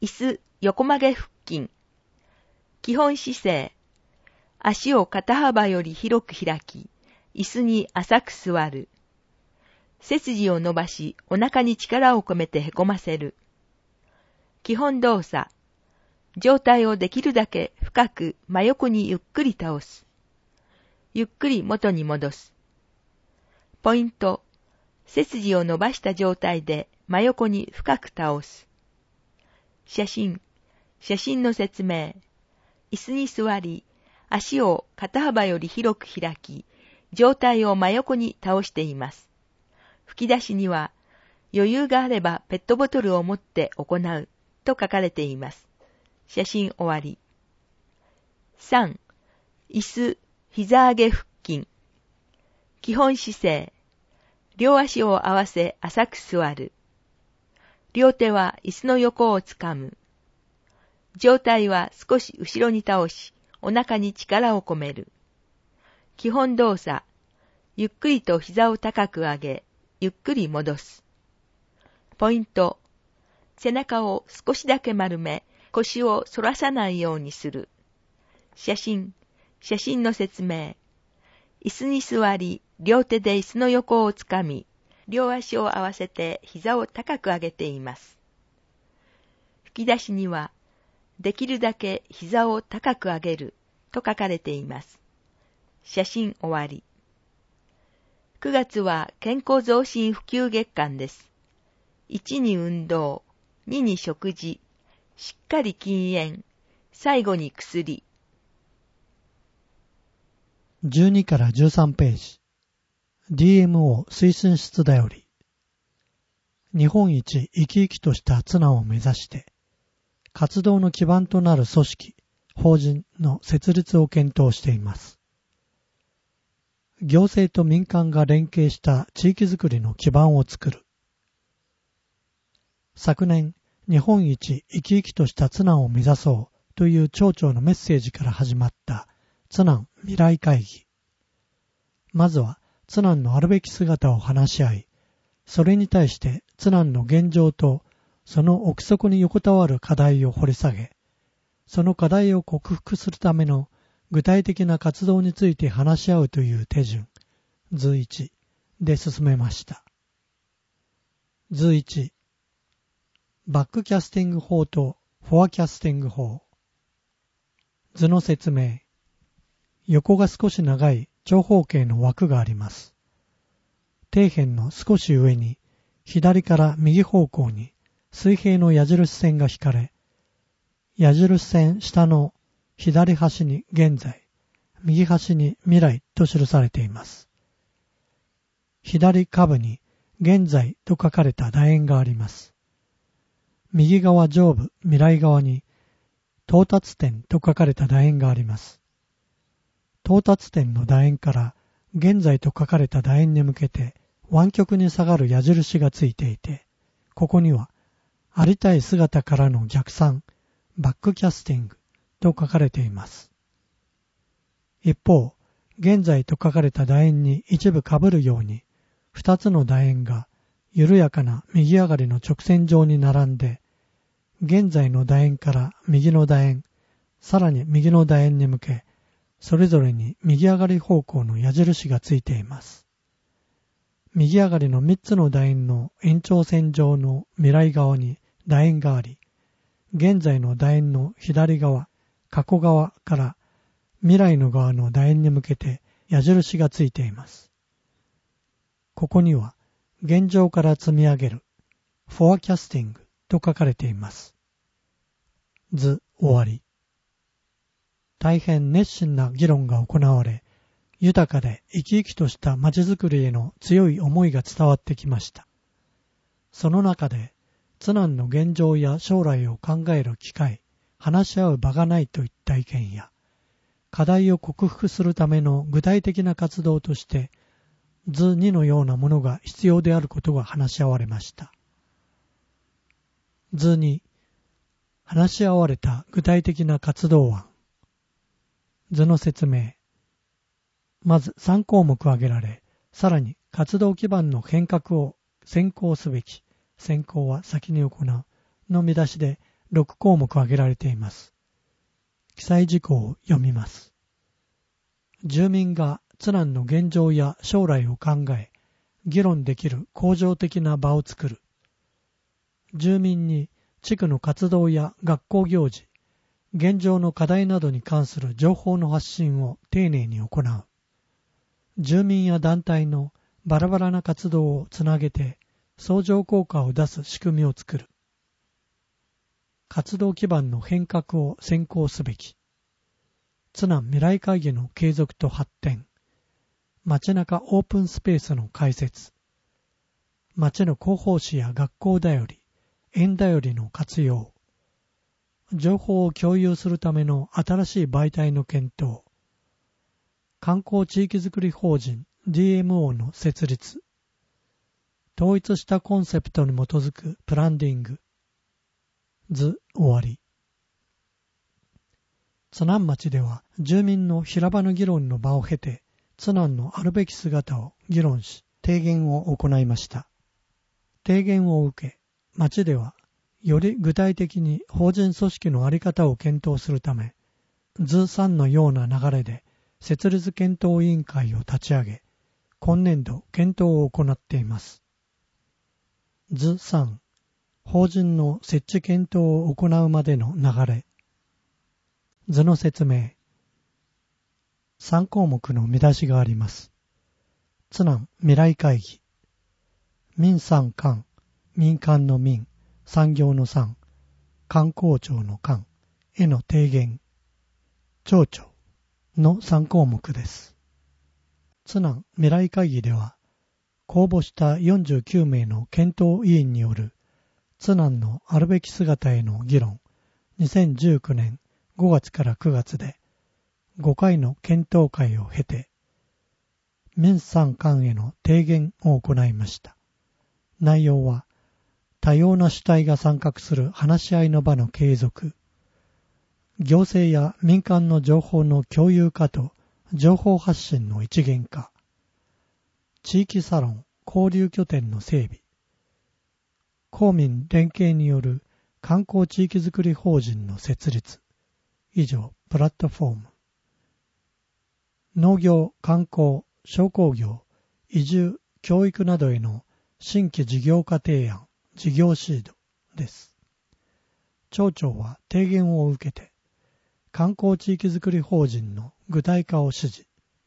椅子横曲げ腹筋。基本姿勢。足を肩幅より広く開き、椅子に浅く座る。背筋を伸ばし、お腹に力を込めてへこませる。基本動作。上体をできるだけ深く真横にゆっくり倒す。ゆっくり元に戻す。ポイント。背筋を伸ばした状態で真横に深く倒す。写真。写真の説明。椅子に座り、足を肩幅より広く開き、上体を真横に倒しています。吹き出しには、余裕があればペットボトルを持って行うと書かれています。写真終わり。さん. 椅子、膝上げ腹筋。基本姿勢。両足を合わせ浅く座る。両手は椅子の横をつかむ。上体は少し後ろに倒し、お腹に力を込める。基本動作。ゆっくりと膝を高く上げ、ゆっくり戻す。ポイント。背中を少しだけ丸め、腰を反らさないようにする。写真。写真の説明。椅子に座り、両手で椅子の横をつかみ、両足を合わせて膝を高く上げています。吹き出しには、できるだけ膝を高く上げると書かれています。写真終わり。くがつは健康増進普及月間です。いちに運動、にに食事、しっかり禁煙、最後に薬。 じゅうにからじゅうさんページ。ディーエムオー 推進室だより。日本一生き生きとしたツナンを目指して、活動の基盤となる組織、法人の設立を検討しています。行政と民間が連携した地域づくりの基盤を作る。昨年、日本一生き生きとしたツナンを目指そうという町長のメッセージから始まったツナン未来会議。まずはツナンのあるべき姿を話し合い、それに対してツナンの現状とその奥底に横たわる課題を掘り下げ、その課題を克服するための具体的な活動について話し合うという手順、図いちで進めました。図いち、バックキャスティング法とフォアキャスティング法。図の説明。横が少し長い長方形の枠があります。底辺の少し上に左から右方向に水平の矢印線が引かれ、矢印線下の左端に現在、右端に未来と記されています。左下部に現在と書かれた楕円があります。右側上部未来側に到達点と書かれた楕円があります。到達点の楕円から現在と書かれた楕円に向けて湾曲に下がる矢印がついていて、ここにはありたい姿からの逆算、バックキャスティングと書かれています。一方、現在と書かれた楕円に一部被るように、二つの楕円が緩やかな右上がりの直線上に並んで、現在の楕円から右の楕円、さらに右の楕円に向け、それぞれに右上がり方向の矢印がついています。右上がりの三つの楕円の延長線上の未来側に楕円があり、現在の楕円の左側、過去側から未来の側の楕円に向けて矢印がついています。ここには現状から積み上げるフォアキャスティングと書かれています。図終わり。大変熱心な議論が行われ、豊かで生き生きとした街づくりへの強い思いが伝わってきました。その中で、ツナンの現状や将来を考える機会、話し合う場がないといった意見や、課題を克服するための具体的な活動として、図にのようなものが必要であることが話し合われました。図に、話し合われた具体的な活動案。図の説明。まずさん項目挙げられ、さらに活動基盤の変革を先行すべき、先行は先に行うの見出しでろくこうもく挙げられています。記載事項を読みます。住民が津南の現状や将来を考え、議論できる恒常的な場を作る。住民に地区の活動や学校行事、現状の課題などに関する情報の発信を丁寧に行う。住民や団体のバラバラな活動をつなげて相乗効果を出す仕組みを作る。活動基盤の変革を先行すべき。津南未来会議の継続と発展。街中オープンスペースの開設。街の広報誌や学校だより、園だよりの活用。情報を共有するための新しい媒体の検討。観光地域づくり法人 ディーエムオー の設立。統一したコンセプトに基づくプランディング。図終わり。津南町では住民の平場の議論の場を経て、津南のあるべき姿を議論し、提言を行いました。提言を受け、町ではより具体的に法人組織の在り方を検討するため、図さんのような流れで設立検討委員会を立ち上げ、今年度検討を行っています。図さん、法人の設置検討を行うまでの流れ。図の説明。さんこうもくの見出しがあります。津南未来会議。民産官、民間の民、産業の産、観光庁の官への提言。町長のさんこうもくです。津南未来会議では、公募したよんじゅうきゅうめいの検討委員による津南のあるべき姿への議論、にせんじゅうきゅうねんごがつからくがつでごかいの検討会を経て、民産官への提言を行いました。内容は、多様な主体が参画する話し合いの場の継続、行政や民間の情報の共有化と情報発信の一元化、地域サロン、交流拠点の整備、公民連携による観光地域づくり法人の設立、以上、プラットフォーム。農業、観光、商工業、移住、教育などへの新規事業化提案、事業シードです。町長は提言を受けて、観光地域づくり法人の具体化を指示。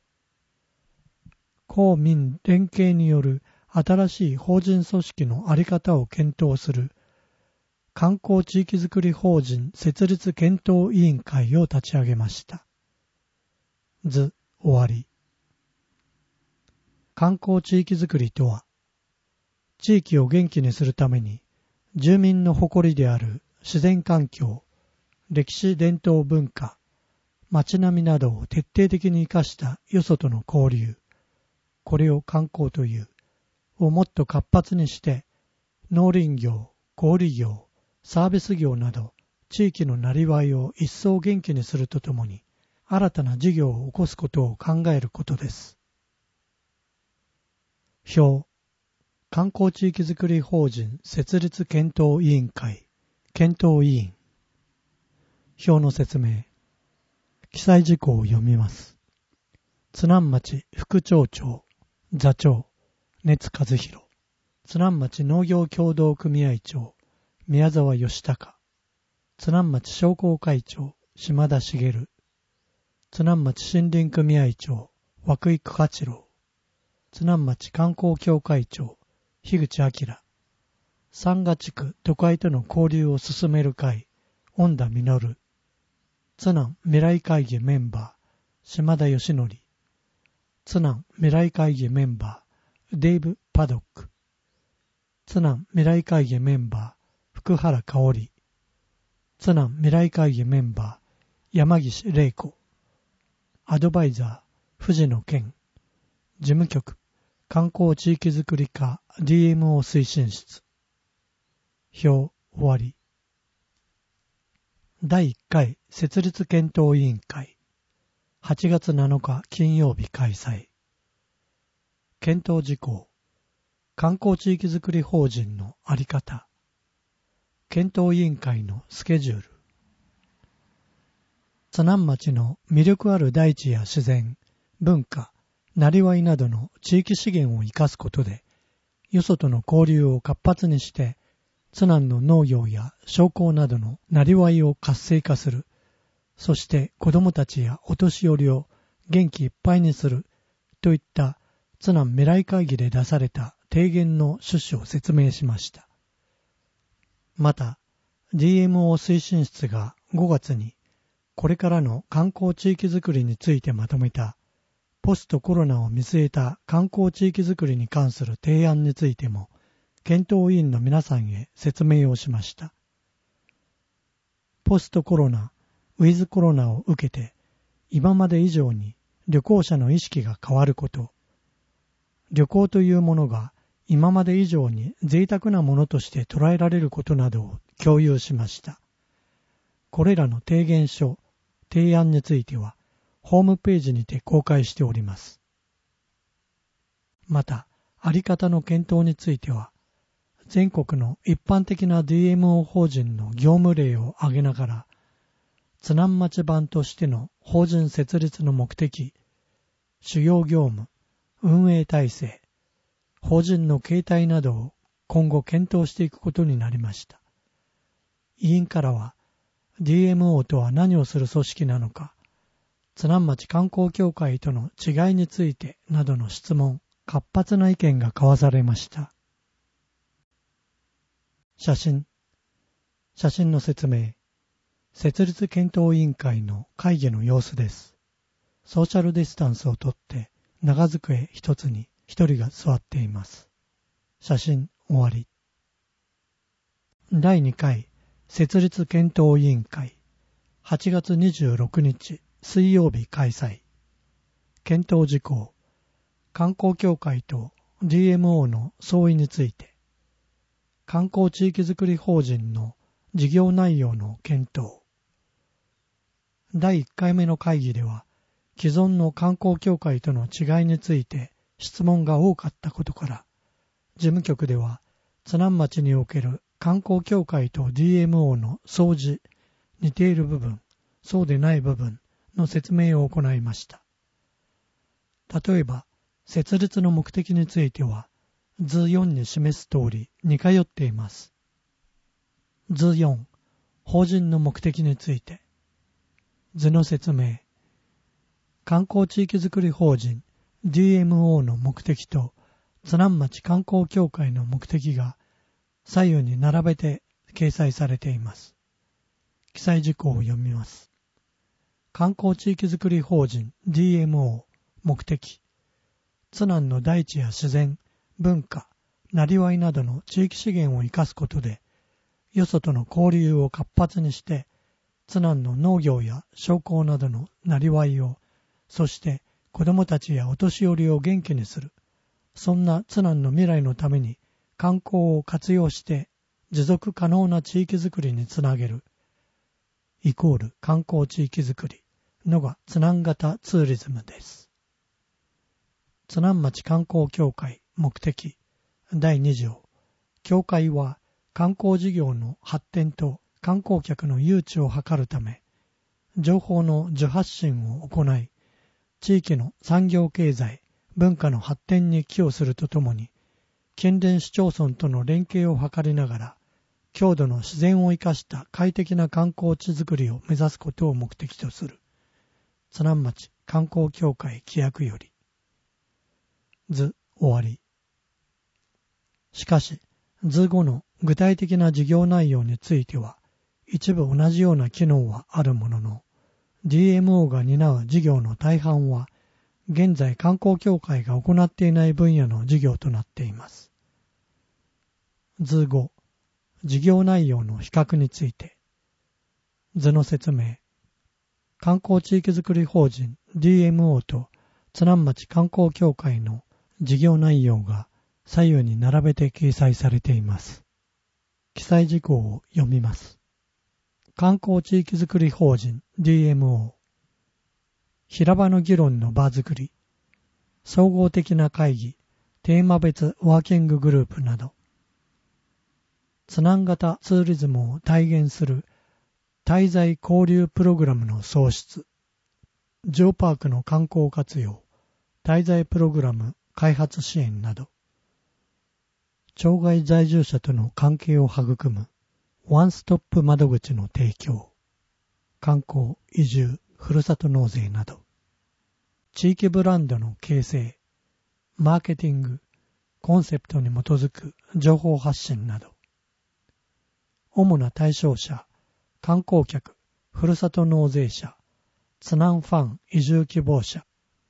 公民連携による新しい法人組織の在り方を検討する観光地域づくり法人設立検討委員会を立ち上げました。図終わり。観光地域づくりとは、地域を元気にするために住民の誇りである自然環境、歴史伝統文化、街並みなどを徹底的に生かしたよそとの交流、これを観光という、をもっと活発にして農林業、小売業、サービス業など地域のなりわいを一層元気にするとともに新たな事業を起こすことを考えることです。表、観光地域づくり法人設立検討委員会、検討委員。表の説明。記載事項を読みます。津南町副町長、座長、熱和弘。津南町農業協同組合長、宮沢義孝。津南町商工会長、島田茂。津南町森林組合長、涌井九八郎。津南町観光協会長、樋口明。三賀地区都会との交流を進める会、恩田実。津南未来会議メンバー、島田義則。津南未来会議メンバー、デイブ・パドック。津南未来会議メンバー、福原香織。津南未来会議メンバー、山岸玲子。アドバイザー、藤野健。事務局、観光地域づくり課 ディーエムオー 推進室。表終わり。だいいっかい設立検討委員会。はちがつなのか金曜日開催。検討事項。観光地域づくり法人の在り方。 検討委員会のスケジュール。津南町の魅力ある大地や自然、文化、なりわいなどの地域資源を生かすことで、よそとの交流を活発にして、津南の農業や商工などのなりわいを活性化する。そして子どもたちやお年寄りを元気いっぱいにするといった津南未来会議で出された提言の趣旨を説明しました。また、ディーエムオー 推進室がごがつにこれからの観光地域づくりについてまとめたポストコロナを見据えた観光地域づくりに関する提案についても検討委員の皆さんへ説明をしました。ポストコロナ、ウィズコロナを受けて今まで以上に旅行者の意識が変わること、旅行というものが今まで以上に贅沢なものとして捉えられることなどを共有しました。これらの提言書、提案についてはホームページにて公開しております。また、あり方の検討については、全国の一般的な ディーエムオー 法人の業務例を挙げながら、津南町版としての法人設立の目的、主要業務、運営体制、法人の形態などを今後検討していくことになりました。委員からは、ディーエムオー とは何をする組織なのか、津南町観光協会との違いについてなどの質問、活発な意見が交わされました。写真。写真の説明。設立検討委員会の会議の様子です。ソーシャルディスタンスをとって長机一つに一人が座っています。写真終わり。だいにかい設立検討委員会はちがつにじゅうろくにち水曜日開催。検討事項。観光協会と ディーエムオー の相違について。観光地域づくり法人の事業内容の検討。だいいっかいめの会議では、既存の観光協会との違いについて質問が多かったことから、事務局では津南町における観光協会と ディーエムオー の相似、似ている部分、そうでない部分の説明を行いました。例えば、設立の目的については、図よんに示す通り似通っています。図よん、法人の目的について。図の説明。観光地域づくり法人 ディーエムオー の目的と津南町観光協会の目的が左右に並べて掲載されています。記載事項を読みます。観光地域づくり法人 ディーエムオー 目的。津南の大地や自然、文化、なりわいなどの地域資源を生かすことで、よそとの交流を活発にして、津南の農業や商工などのなりわいを、そして子どもたちやお年寄りを元気にする。そんな津南の未来のために観光を活用して持続可能な地域づくりにつなげる。イコール観光地域づくりのが津南型ツーリズムです。津南町観光協会目的だいに条。協会は観光事業の発展と観光客の誘致を図るため、情報の受発信を行い、地域の産業経済、文化の発展に寄与するとともに、近隣市町村との連携を図りながら、郷土の自然を生かした快適な観光地づくりを目指すことを目的とする。津南町観光協会規約より。図終わり。しかし、図ごの具体的な事業内容については、一部同じような機能はあるものの、ディーエムオー が担う事業の大半は、現在観光協会が行っていない分野の事業となっています。図ご、事業内容の比較について。図の説明。観光地域づくり法人 ディーエムオー と津南町観光協会の事業内容が左右に並べて掲載されています。記載事項を読みます。観光地域づくり法人 ディーエムオー。平場の議論の場づくり、総合的な会議、テーマ別ワーキンググループなど。 津南型ツーリズムを体現する滞在交流プログラムの創出、ジオパークの観光活用、滞在プログラム開発支援など、町外在住者との関係を育むワンストップ窓口の提供、観光、移住、ふるさと納税など、地域ブランドの形成、マーケティング、コンセプトに基づく情報発信など、主な対象者、観光客、ふるさと納税者、津南ファン移住希望者、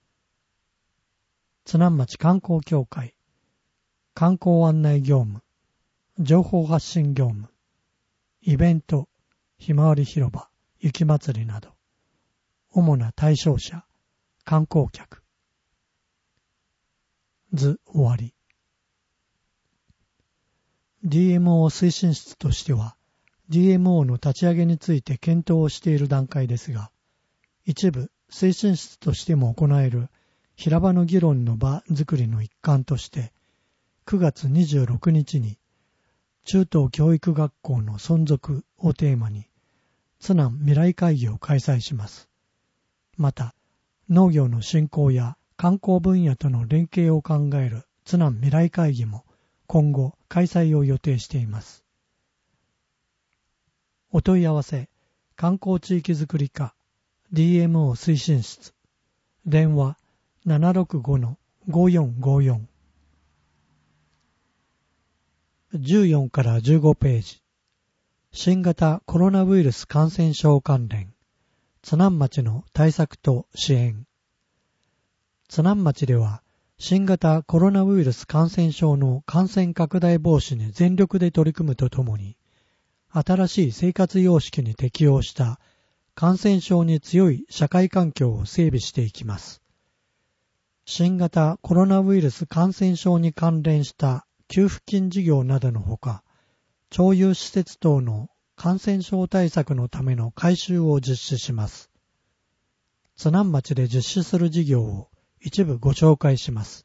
津南町観光協会、観光案内業務、情報発信業務、イベント、ひまわり広場、雪まつりなど、主な対象者、観光客。図終わり。ディーエムオー 推進室としては、ディーエムオー の立ち上げについて検討をしている段階ですが、一部推進室としても行える平場の議論の場作りの一環として、くがつにじゅうろくにちに中等教育学校の存続をテーマに津南未来会議を開催します。また、農業の振興や観光分野との連携を考える津南未来会議も今後開催を予定しています。お問い合わせ、観光地域づくり課 ディーエムオー 推進室、電話 ななろくごのごよんごよん。じゅうよんからじゅうごページ。新型コロナウイルス感染症関連、津南町の対策と支援。津南町では、新型コロナウイルス感染症の感染拡大防止に全力で取り組むとともに、新しい生活様式に適応した感染症に強い社会環境を整備していきます。新型コロナウイルス感染症に関連した給付金事業などのほか、町有施設等の感染症対策のための改修を実施します。津南町で実施する事業を一部ご紹介します。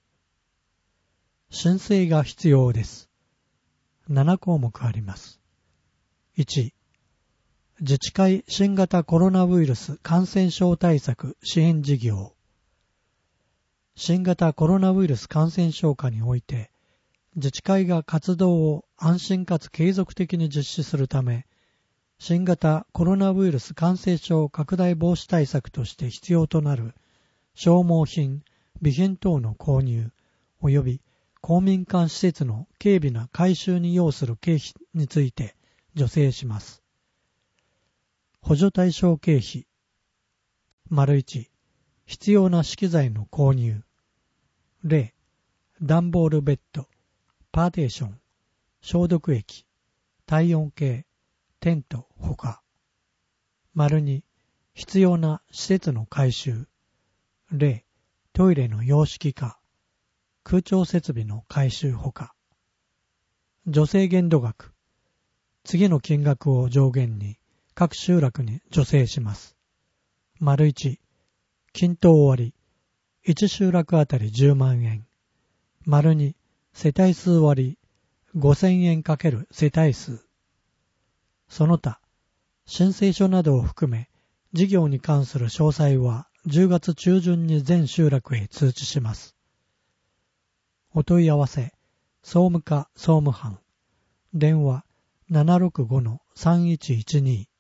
申請が必要です。ななこうもくあります。いち、自治会新型コロナウイルス感染症対策支援事業。新型コロナウイルス感染症下において、自治会が活動を安心かつ継続的に実施するため、新型コロナウイルス感染症拡大防止対策として必要となる消耗品、備品等の購入、及び公民館施設の軽微な改修に要する経費について助成します。補助対象経費。丸いち、必要な資機材の購入。例、段ボールベッド、パーテーション、消毒液、体温計、テントほか。丸に、必要な施設の改修。例、トイレの洋式化、空調設備の改修ほか。助成限度額。次の金額を上限に各集落に助成します。丸いち、均等割、いち集落あたりじゅうまんえん。丸に、世帯数割、ごせんえん×世帯数。その他、申請書などを含め、事業に関する詳細はじゅうがつ中旬に全集落へ通知します。お問い合わせ、総務課総務班、電話 ななろくごのさんいちいちに。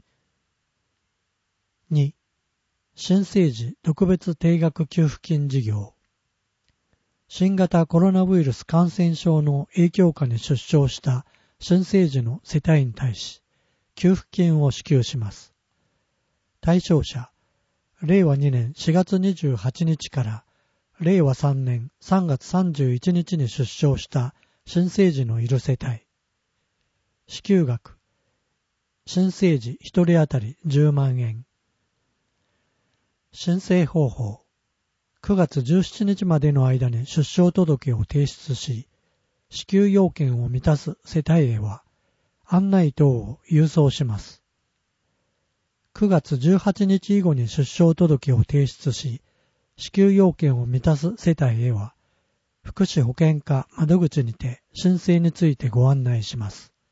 に、新生児特別定額給付金事業。新型コロナウイルス感染症の影響下に出生した新生児の世帯に対し、給付金を支給します。対象者、れいわにねんしがつにじゅうはちにちかられいわさんねんさんがつさんじゅういちにちに出生した新生児のいる世帯。支給額、新生児ひとり当たりじゅうまんえん。申請方法、くがつじゅうしちにちまでの間に出生届を提出し、支給要件を満たす世帯へは、案内等を郵送します。くがつじゅうはちにち以後に出生届を提出し、支給要件を満たす世帯へは、福祉保健課窓口にて申請についてご案内します。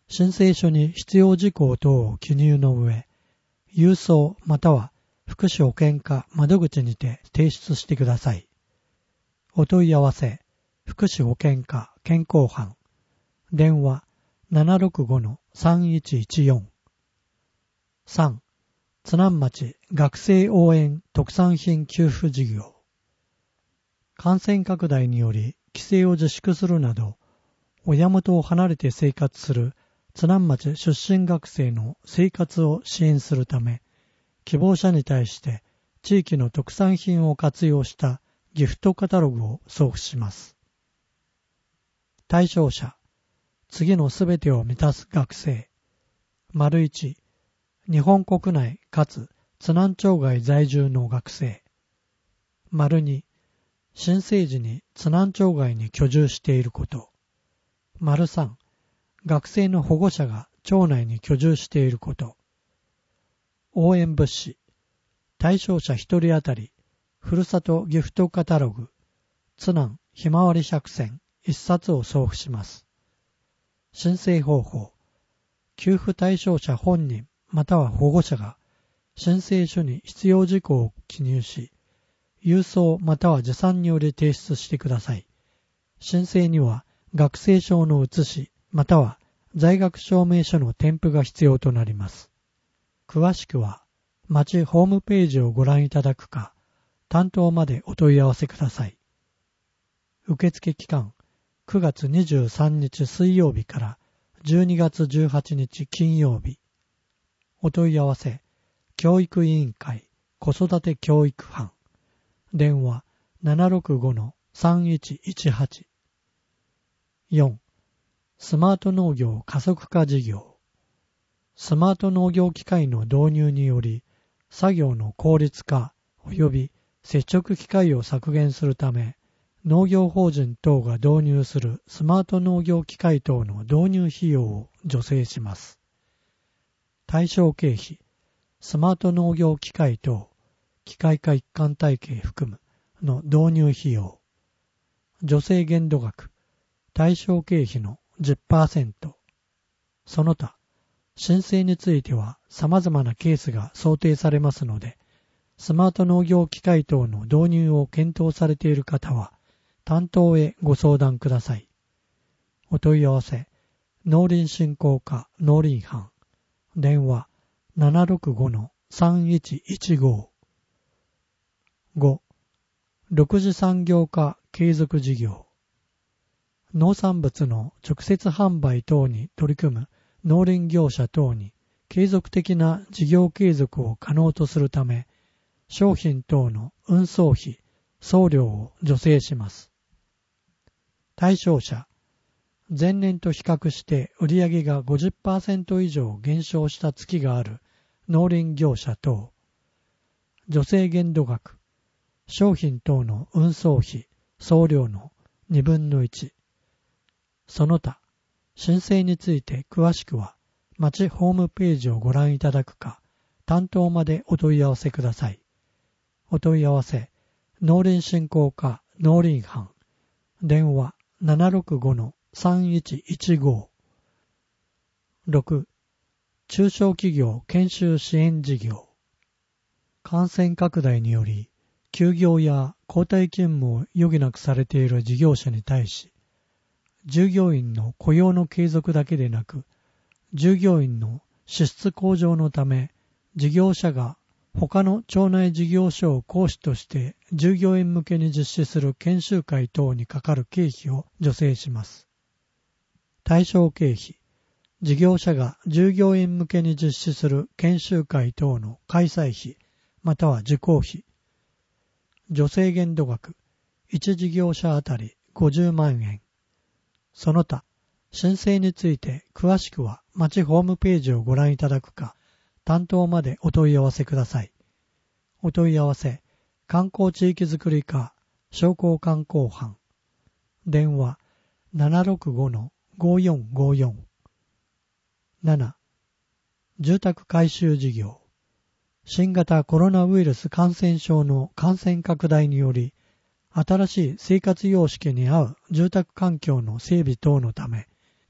申請書に必要事項等を記入の上、郵送または福祉保健課窓口にて提出してください。お問い合わせ、福祉保健課健康班、電話 ななろくごのさんいちいちよん。さん. 津南町学生応援特産品給付事業。感染拡大により帰省を自粛するなど、親元を離れて生活する津南町出身学生の生活を支援するため、希望者に対して地域の特産品を活用したギフトカタログを送付します。対象者、次のすべてを満たす学生。丸いち、日本国内かつ津南町外在住の学生。丸に、新生時に津南町外に居住していること。丸さん、学生の保護者が町内に居住していること。応援物資、対象者ひとり当たり、ふるさとギフトカタログ、津南ひまわり百選いっさつを送付します。申請方法、給付対象者本人または保護者が申請書に必要事項を記入し、郵送または持参により提出してください。申請には学生証の写しまたは在学証明書の添付が必要となります。詳しくは町ホームページをご覧いただくか、担当までお問い合わせください。受付期間、くがつにじゅうさんにち水曜日からじゅうにがつじゅうはちにち金曜日。お問い合わせ、教育委員会子育て教育班。電話 ななろくごのさんいちいちはち。よん. スマート農業加速化事業。スマート農業機械の導入により、作業の効率化及び接触機会を削減するため、農業法人等が導入するスマート農業機械等の導入費用を助成します。対象経費、スマート農業機械等、機械化一貫体系含むの導入費用。助成限度額、対象経費の じゅっパーセント。その他、申請については様々なケースが想定されますので、スマート農業機械等の導入を検討されている方は、担当へご相談ください。お問い合わせ、農林振興課農林班。電話 ななろくごのさんいちいちご。ご. 六次産業化継続事業。農産物の直接販売等に取り組む農林業者等に継続的な事業継続を可能とするため、商品等の運送費、送料を助成します。対象者、前年と比較して売上が ごじゅっパーセント 以上減少した月がある農林業者等。助成限度額、商品等の運送費、送料のにぶんのいち。その他、申請について詳しくは、町ホームページをご覧いただくか、担当までお問い合わせください。お問い合わせ、農林振興課農林班。電話 ななろくごのさんいちいちご。ろく. 中小企業研修支援事業。感染拡大により、休業や交代勤務を余儀なくされている事業者に対し、従業員の雇用の継続だけでなく、従業員の支出向上のため、事業者が他の町内事業所を講師として従業員向けに実施する研修会等にかかる経費を助成します。対象経費、事業者が従業員向けに実施する研修会等の開催費または受講費。助成限度額、いち事業者あたりごじゅうまんえん。その他、申請について詳しくは町ホームページをご覧いただくか、担当までお問い合わせください。お問い合わせ、観光地域づくり課商工観光班。電話 ななろくごのごよんごよん。なな. 住宅改修事業。新型コロナウイルス感染症の感染拡大により、新しい生活様式に合う住宅環境の整備等のため、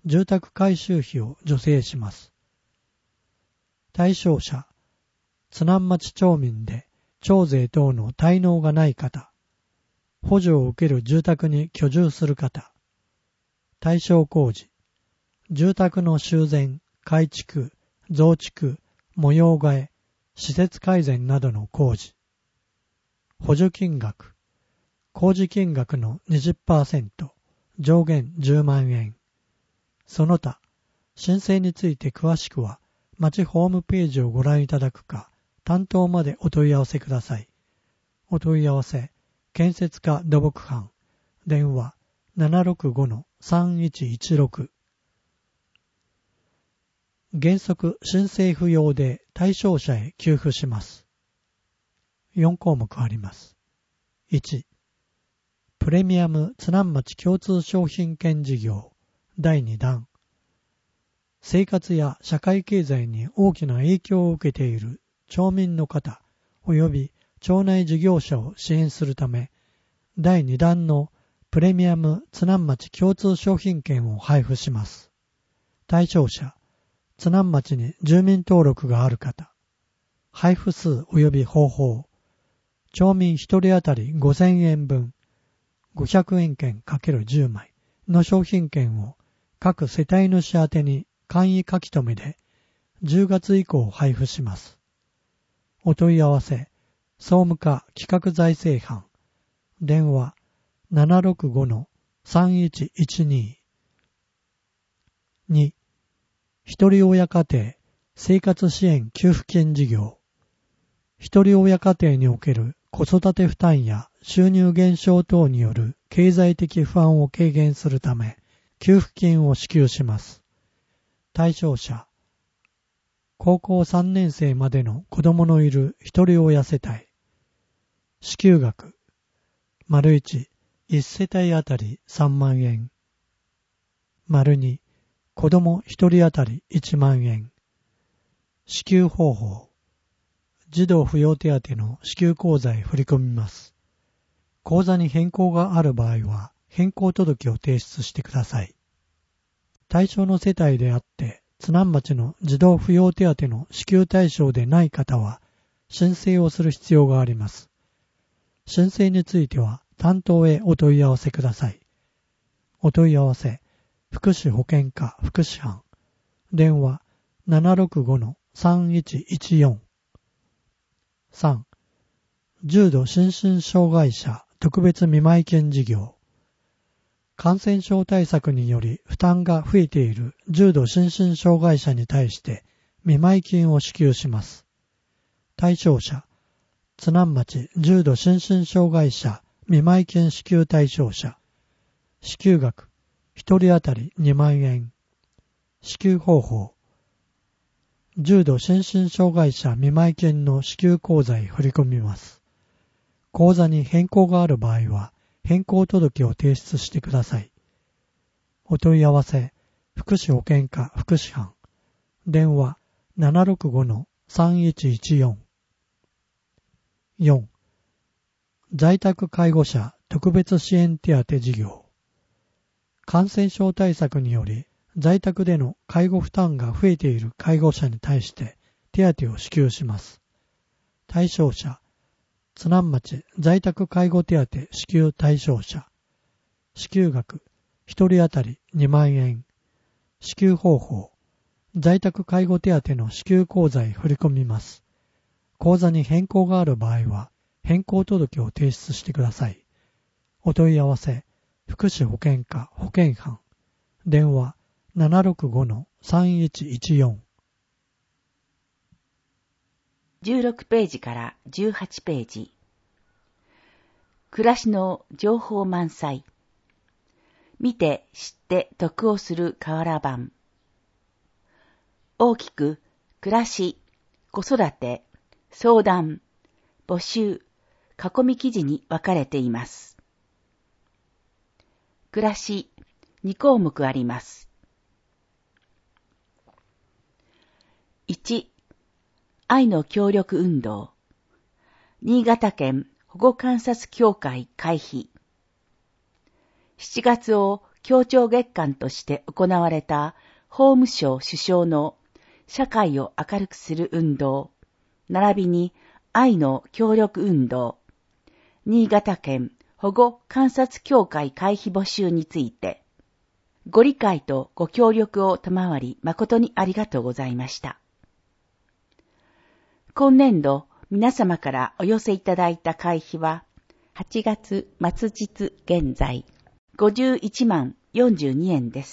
住宅改修費を助成します。対象者、津南町町民で徴税等の滞納がない方、補助を受ける住宅に居住する方、対象工事、住宅の修繕、改築、増築、模様替え、施設改善などの工事、補助金額、工事金額の にじゅっパーセント、上限じゅうまんえん。その他、申請について詳しくは、町ホームページをご覧いただくか、担当までお問い合わせください。お問い合わせ、建設課土木班、電話 ななろくごのさんいちいちろく。原則申請不要で対象者へ給付します。よん項目あります。いち、プレミアム津南町共通商品券事業だいに弾。生活や社会経済に大きな影響を受けている町民の方及び町内事業者を支援するため、だいに弾のプレミアム津南町共通商品券を配布します。対象者、津南町に住民登録がある方、配布数及び方法、町民ひとり当たりごせんえんぶん、ごひゃくえん券 ×じゅう 枚の商品券を各世帯主宛てに簡易書き留めでじゅうがつ以降配布します。お問い合わせ、総務課企画財政班、電話 ななろくごのさんいちいちに。に、一人親家庭生活支援給付金事業。一人親家庭における子育て負担や収入減少等による経済的不安を軽減するため、給付金を支給します。対象者、高校さんねん生までの子供のいる一人親世帯。支給額、丸いち、一世帯当たりさんまんえん。丸に、子供一人当たりいちまんえん。支給方法、児童扶養手当の支給口座へ振り込みます。口座に変更がある場合は、変更届を提出してください。対象の世帯であって、津南町の児童扶養手当の支給対象でない方は、申請をする必要があります。申請については、担当へお問い合わせください。お問い合わせ、福祉保健課福祉班、電話 ななろくごのさんいちいちよん。さん、重度心身障害者特別見舞金事業。感染症対策により負担が増えている重度心身障害者に対して見舞金を支給します。対象者、津南町重度心身障害者見舞金支給対象者。支給額、一人当たりにまんえん。支給方法、重度心身障害者見舞金の支給口座へ振り込みます。口座に変更がある場合は、変更届を提出してください。お問い合わせ、福祉保健課福祉班、電話 ななろくごのさんいちいちよん。よん、在宅介護者特別支援手当事業。感染症対策により、在宅での介護負担が増えている介護者に対して手当を支給します。対象者、津南町在宅介護手当支給対象者。支給額、一人当たりにまんえん。支給方法、在宅介護手当の支給口座へ振り込みます。口座に変更がある場合は、変更届を提出してください。お問い合わせ、福祉保健課保健班、電話 ななろくごのさんいちいちよん。 じゅうろくページからじゅうはちページ。暮らしの情報満載。見て知って得をする瓦版。大きく暮らし、子育て、相談、募集、囲み記事に分かれています。暮らし、に項目あります。いち、愛の協力運動。新潟県保護観察協会会費。しちがつを協調月間として行われた法務省首相の社会を明るくする運動、並びに愛の協力運動、新潟県保護観察協会会費募集について、ご理解とご協力を賜り誠にありがとうございました。今年度皆様からお寄せいただいた会費は、はちがつ末日現在、ごじゅういちまんよんじゅうにえんです。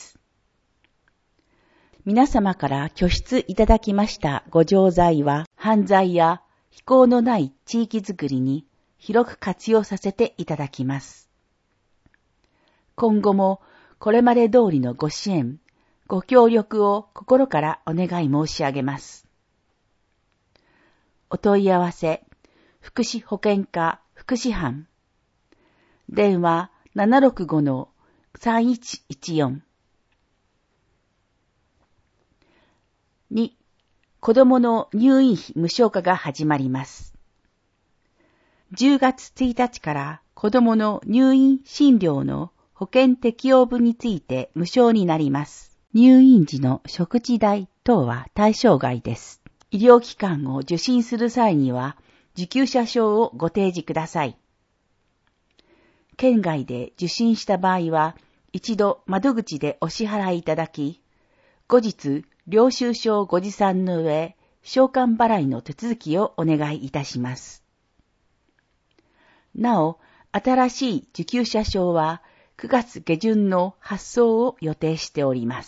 皆様から拠出いただきましたご錠剤は、犯罪や非行のない地域づくりに広く活用させていただきます。今後もこれまで通りのご支援、ご協力を心からお願い申し上げます。お問い合わせ、福祉保健課福祉班。電話 ななろくごのさんいちいちよん。に、子供の入院費無償化が始まります。じゅうがつついたちから子供の入院診療の保険適用分について無償になります。入院時の食事代等は対象外です。医療機関を受診する際には受給者証をご提示ください。県外で受診した場合は一度窓口でお支払いいただき、後日領収書をご持参の上、償還払いの手続きをお願いいたします。なお、新しい受給者証はくがつ下旬の発送を予定しております。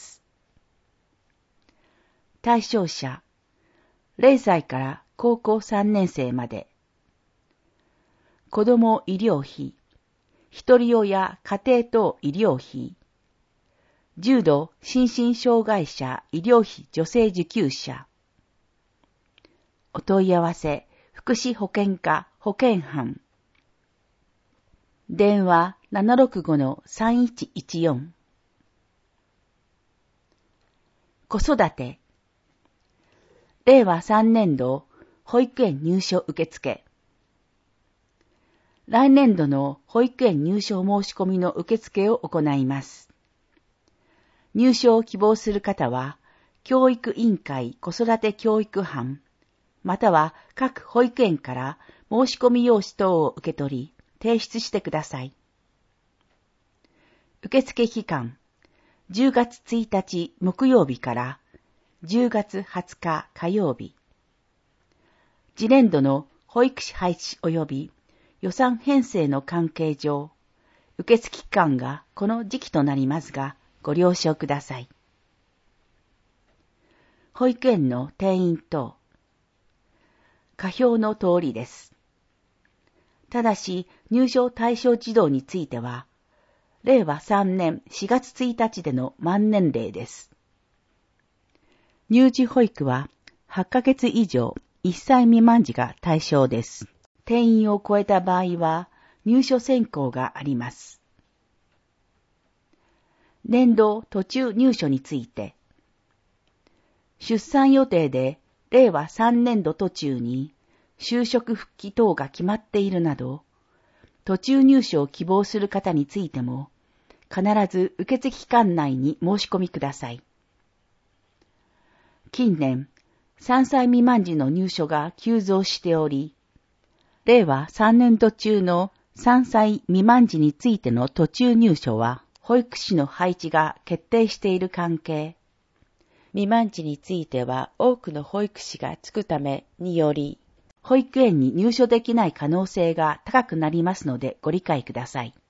対象者、れいさいから高校さんねん生まで。子ども医療費、ひとり親家庭等医療費、重度心身障害者医療費助成受給者。お問い合わせ、福祉保健課保健班。電話 ななろくごのさんいちいちよん。子育て。れいわさんねんど保育園入所受付。来年度の保育園入所申し込みの受付を行います。入所を希望する方は、教育委員会子育て教育班、または各保育園から申し込み用紙等を受け取り、提出してください。受付期間、じゅうがつついたち木曜日からじゅうがつはつか火曜日。次年度の保育士配置及び予算編成の関係上、受付期間がこの時期となりますが、ご了承ください。保育園の定員等。下表の通りです。ただし、入所対象児童については、れいわさんねんしがつついたちでの満年齢です。乳児保育ははっかげつ以上いっさい未満児が対象です。定員を超えた場合は入所選考があります。年度途中入所について、出産予定でれいわさんねんど途中に就職復帰等が決まっているなど、途中入所を希望する方についても、必ず受付期間内に申し込みください。近年、さんさい未満児の入所が急増しており、れいわさんねんど中のさんさい未満児についての途中入所は、保育士の配置が決定している関係、未満児については多くの保育士がつくためにより、保育園に入所できない可能性が高くなりますのでご理解ください。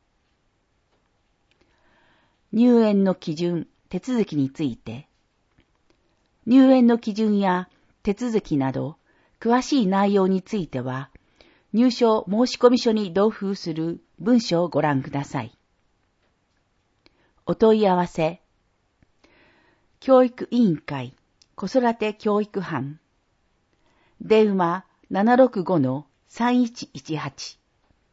入園の基準、手続きについて、入園の基準や手続きなど詳しい内容については、入所申込書に同封する文書をご覧ください。お問い合わせ、教育委員会子育て教育班、電話 ななろくごのさんいちいちはち。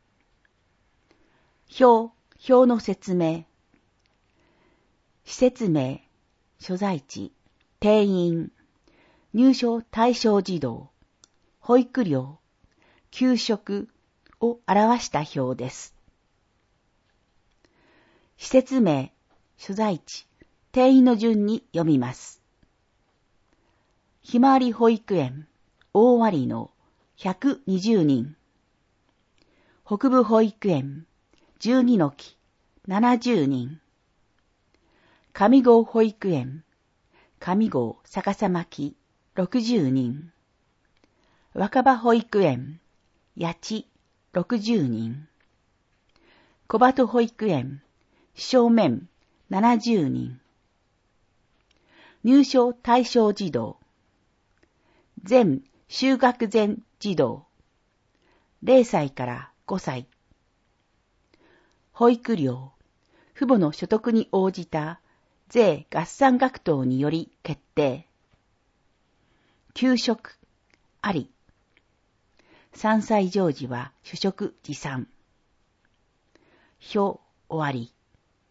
表、表の説明、施設名、所在地、定員、入所対象児童、保育料、給食を表した表です。施設名、 所在地、定員の順に読みます。ひまわり保育園、大割のひゃくにじゅうにん。北部保育園、じゅうにのき、ななじゅうにん。上郷保育園、上郷逆さ巻、ろくじゅうにん。若葉保育園、八千、ろくじゅうにん。小鳩保育園、正面、ななじゅうにん。入所対象児童、全就学前児童、れいさいからごさい。保育料、父母の所得に応じた税合算額等により決定。給食、あり。さんさい児児は主食持参。表、終わり。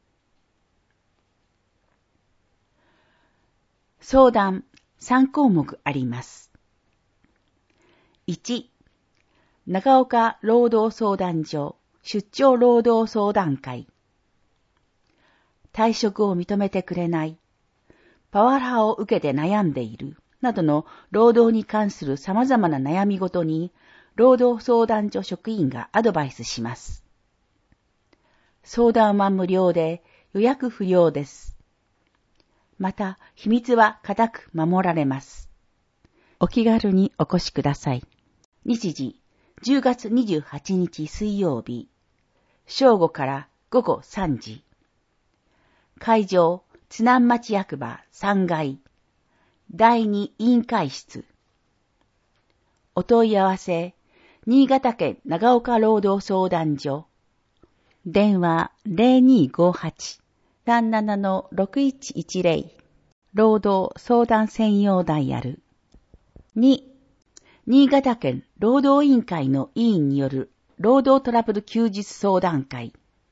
相談、さんこうもくあります。いち、長岡労働相談所出張労働相談会。退職を認めてくれない、パワハラを受けて悩んでいる、などの労働に関する様々な悩みごとに、労働相談所職員がアドバイスします。相談は無料で、予約不要です。また、秘密は固く守られます。お気軽にお越しください。日時、じゅうがつにじゅうはちにち水曜日、正午からごごさんじ。会場、津南町役場さんがい、だいに委員会室。お問い合わせ、新潟県長岡労働相談所。電話 ゼロにーごはち さんなな ろくいちいちゼロ。労働相談専用ダイヤル。に、新潟県労働委員会の委員による労働トラブル休日相談会。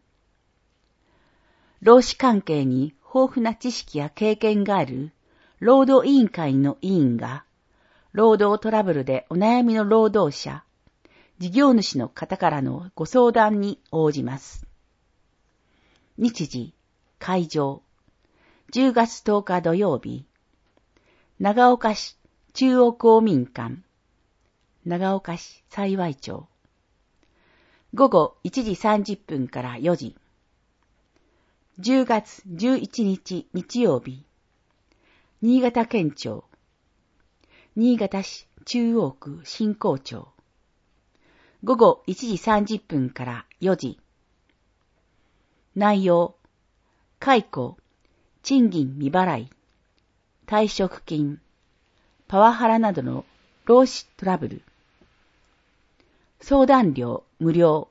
労使関係に豊富な知識や経験がある労働委員会の委員が、労働トラブルでお悩みの労働者、事業主の方からのご相談に応じます。日時、会場、じゅうがつとおか土曜日、長岡市中央公民館、長岡市幸町。午後いちじさんじゅっぷんからよじ。じゅうがつじゅういちにち日曜日、新潟県庁、新潟市中央区新港町。午後いちじさんじゅっぷんからよじ。内容、解雇、賃金未払い、退職金、パワハラなどの労使トラブル。相談料無料。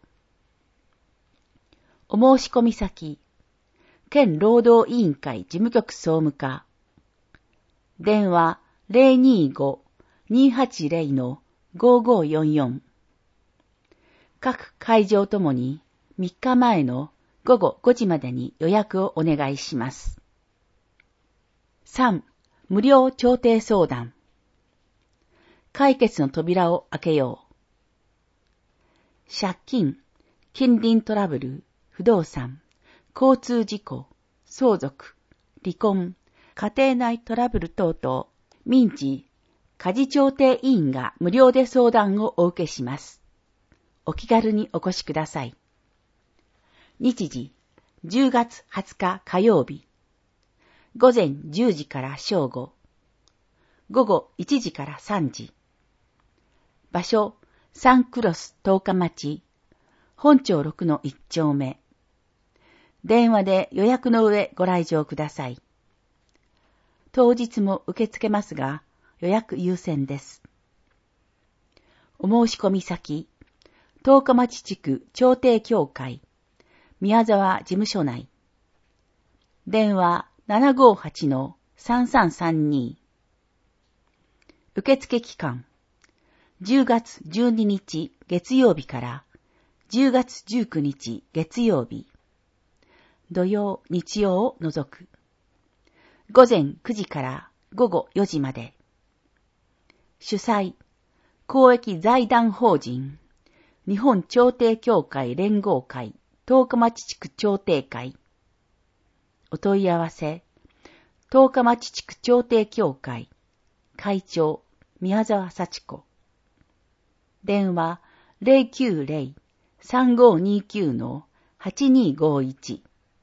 お申し込み先、県労働委員会事務局総務課。電話 ゼロにーご にーはちゼロ のごごよんよん。各会場ともにみっかまえのごごごじまでに予約をお願いします。さん. 無料調停相談。解決の扉を開けよう。借金、近隣トラブル、不動産、交通事故、相続、離婚、家庭内トラブル等々、民事、家事調停委員が無料で相談をお受けします。お気軽にお越しください。日時、じゅうがつはつか火曜日。午前じゅうじから正午。午後いちじからさんじ。場所、サンクロス十日町、本町ろくのいち丁目。電話で予約の上ご来場ください。当日も受け付けますが、予約優先です。お申し込み先、十日町地区調停協会、宮沢事務所内。電話 ななごはち さんさんさんに。受付期間、じゅうがつじゅうににち月曜日からじゅうがつじゅうくにち月曜日。土曜、日曜を除く。午前くじからごごよじまで。主催、公益財団法人、日本調停協会連合会、十日町地区調停会。 お問い合わせ、十日町地区調停協会、会長、宮沢幸子。電話、ゼロきゅうゼロ さんごにきゅう はちにごいち。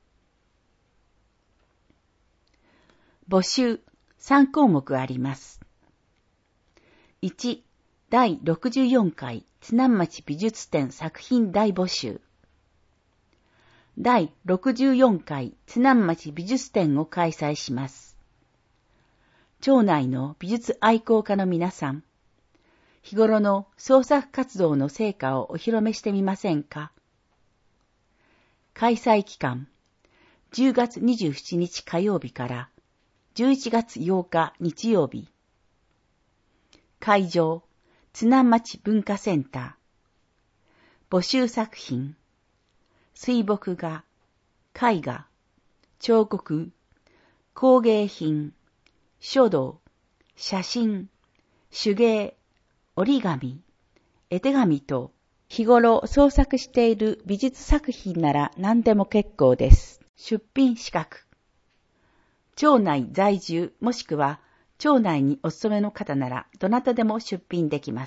募集、さん項目あります。いち、だいろくじゅうよんかい津南町美術展作品大募集。だいろくじゅうよんかい津南町美術展を開催します。町内の美術愛好家の皆さん、日頃の創作活動の成果をお披露目してみませんか？開催期間、じゅうがつにじゅうしちにち火曜日からじゅういちがつようか日曜日。会場、津南町文化センター。募集作品、水墨画、絵画、彫刻、工芸品、書道、写真、手芸、折り紙、絵手紙と日頃創作している美術作品なら何でも結構です。出品資格。町内在住もしくは町内にお勤めの方ならどなたでも出品できます。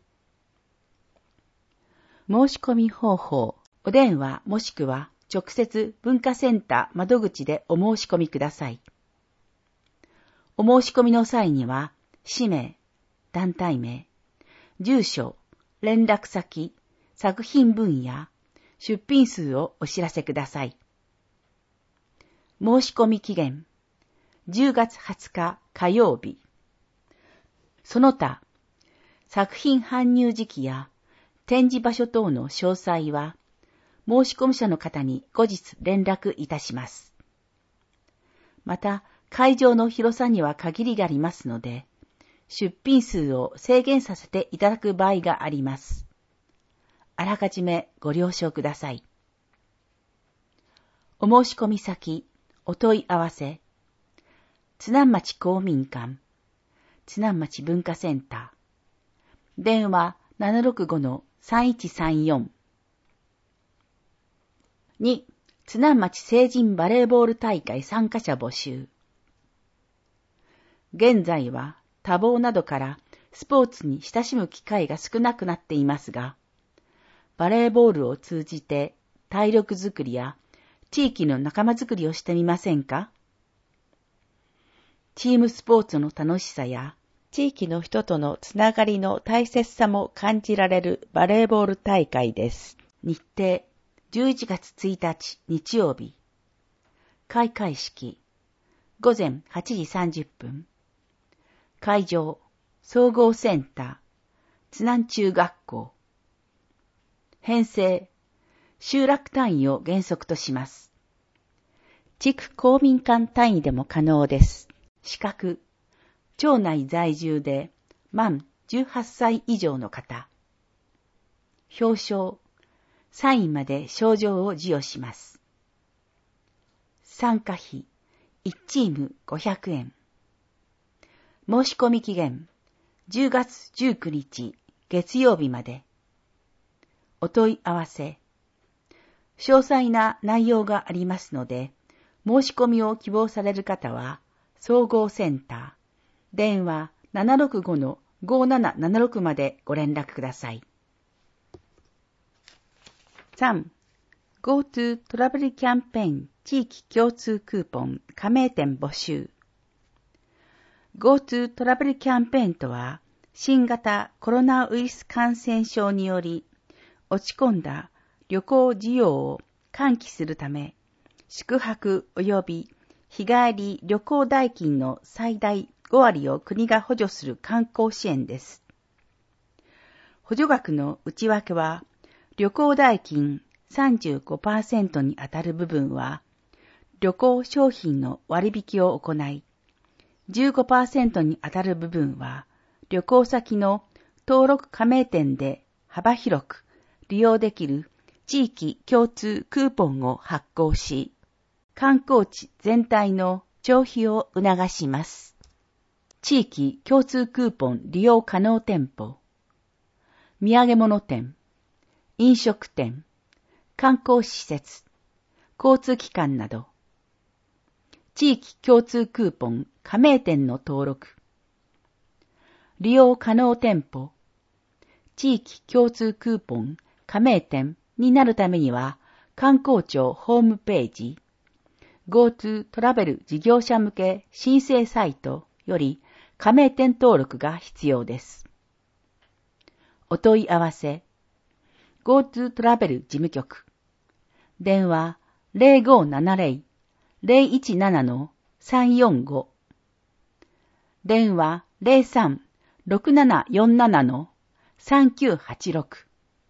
申し込み方法。お電話もしくは直接文化センター窓口でお申し込みください。お申し込みの際には、氏名、団体名、住所、連絡先、作品分野、出品数をお知らせください。申し込み期限、じゅうがつはつか火曜日。その他、作品搬入時期や展示場所等の詳細は、申し込み者の方に後日連絡いたします。また、会場の広さには限りがありますので、出品数を制限させていただく場合があります。あらかじめご了承ください。お申し込み先、お問い合わせ、津南町公民館、津南町文化センター、電話 ななろくごのさんいちさんよん。に、津南町成人バレーボール大会参加者募集。現在は多忙などからスポーツに親しむ機会が少なくなっていますが、バレーボールを通じて体力づくりや地域の仲間づくりをしてみませんか？チームスポーツの楽しさや地域の人とのつながりの大切さも感じられるバレーボール大会です。日程、じゅういちがつついたち日曜日。開会式、ごぜんはちじさんじゅっぷん。会場、総合センター、津南中学校。編成、集落単位を原則とします。地区公民館単位でも可能です。資格、町内在住で満じゅうはっさい以上の方。表彰、さんいまで賞状を授与します。参加費、いちチームごひゃくえん。申し込み期限、じゅうがつじゅうくにち月曜日まで。お問い合わせ。詳細な内容がありますので、申し込みを希望される方は、総合センター、電話 ななろくごのごななななろく までご連絡ください。さん. GoTo トラベルキャンペーン地域共通クーポン加盟店募集。GoTo トラベルキャンペーンとは、新型コロナウイルス感染症により落ち込んだ旅行需要を喚起するため、宿泊及び日帰り旅行代金の最大ごわりを国が補助する観光支援です。補助額の内訳は、旅行代金 さんじゅうごパーセント にあたる部分は、旅行商品の割引を行い、じゅうごパーセント にあたる部分は、旅行先の登録加盟店で幅広く利用できる地域共通クーポンを発行し、観光地全体の消費を促します。地域共通クーポン利用可能店舗、土産物店、飲食店、観光施設、交通機関など、 地域共通クーポン加盟店の登録。利用可能店舗。地域共通クーポン加盟店になるためには、観光庁ホームページ、GoTo トラベル事業者向け申請サイトより加盟店登録が必要です。お問い合わせ、GoTo トラベル事務局。電話 ゼロごーななゼロ ゼロいちなな さんよんご。電話 ゼロさん ろくななよんなな さんきゅうはちろく。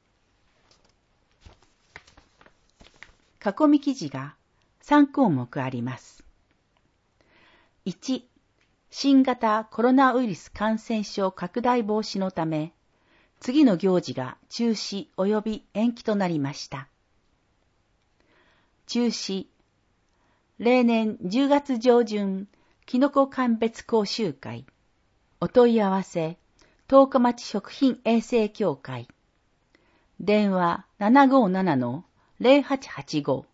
囲み記事がさん項目あります。いち、新型コロナウイルス感染症拡大防止のため、次の行事が中止及び延期となりました。中止、例年じゅうがつ上旬、きのこ鑑別講習会、お問い合わせ、十日町食品衛生協会、電話 ななごーなな ゼロはちはちご。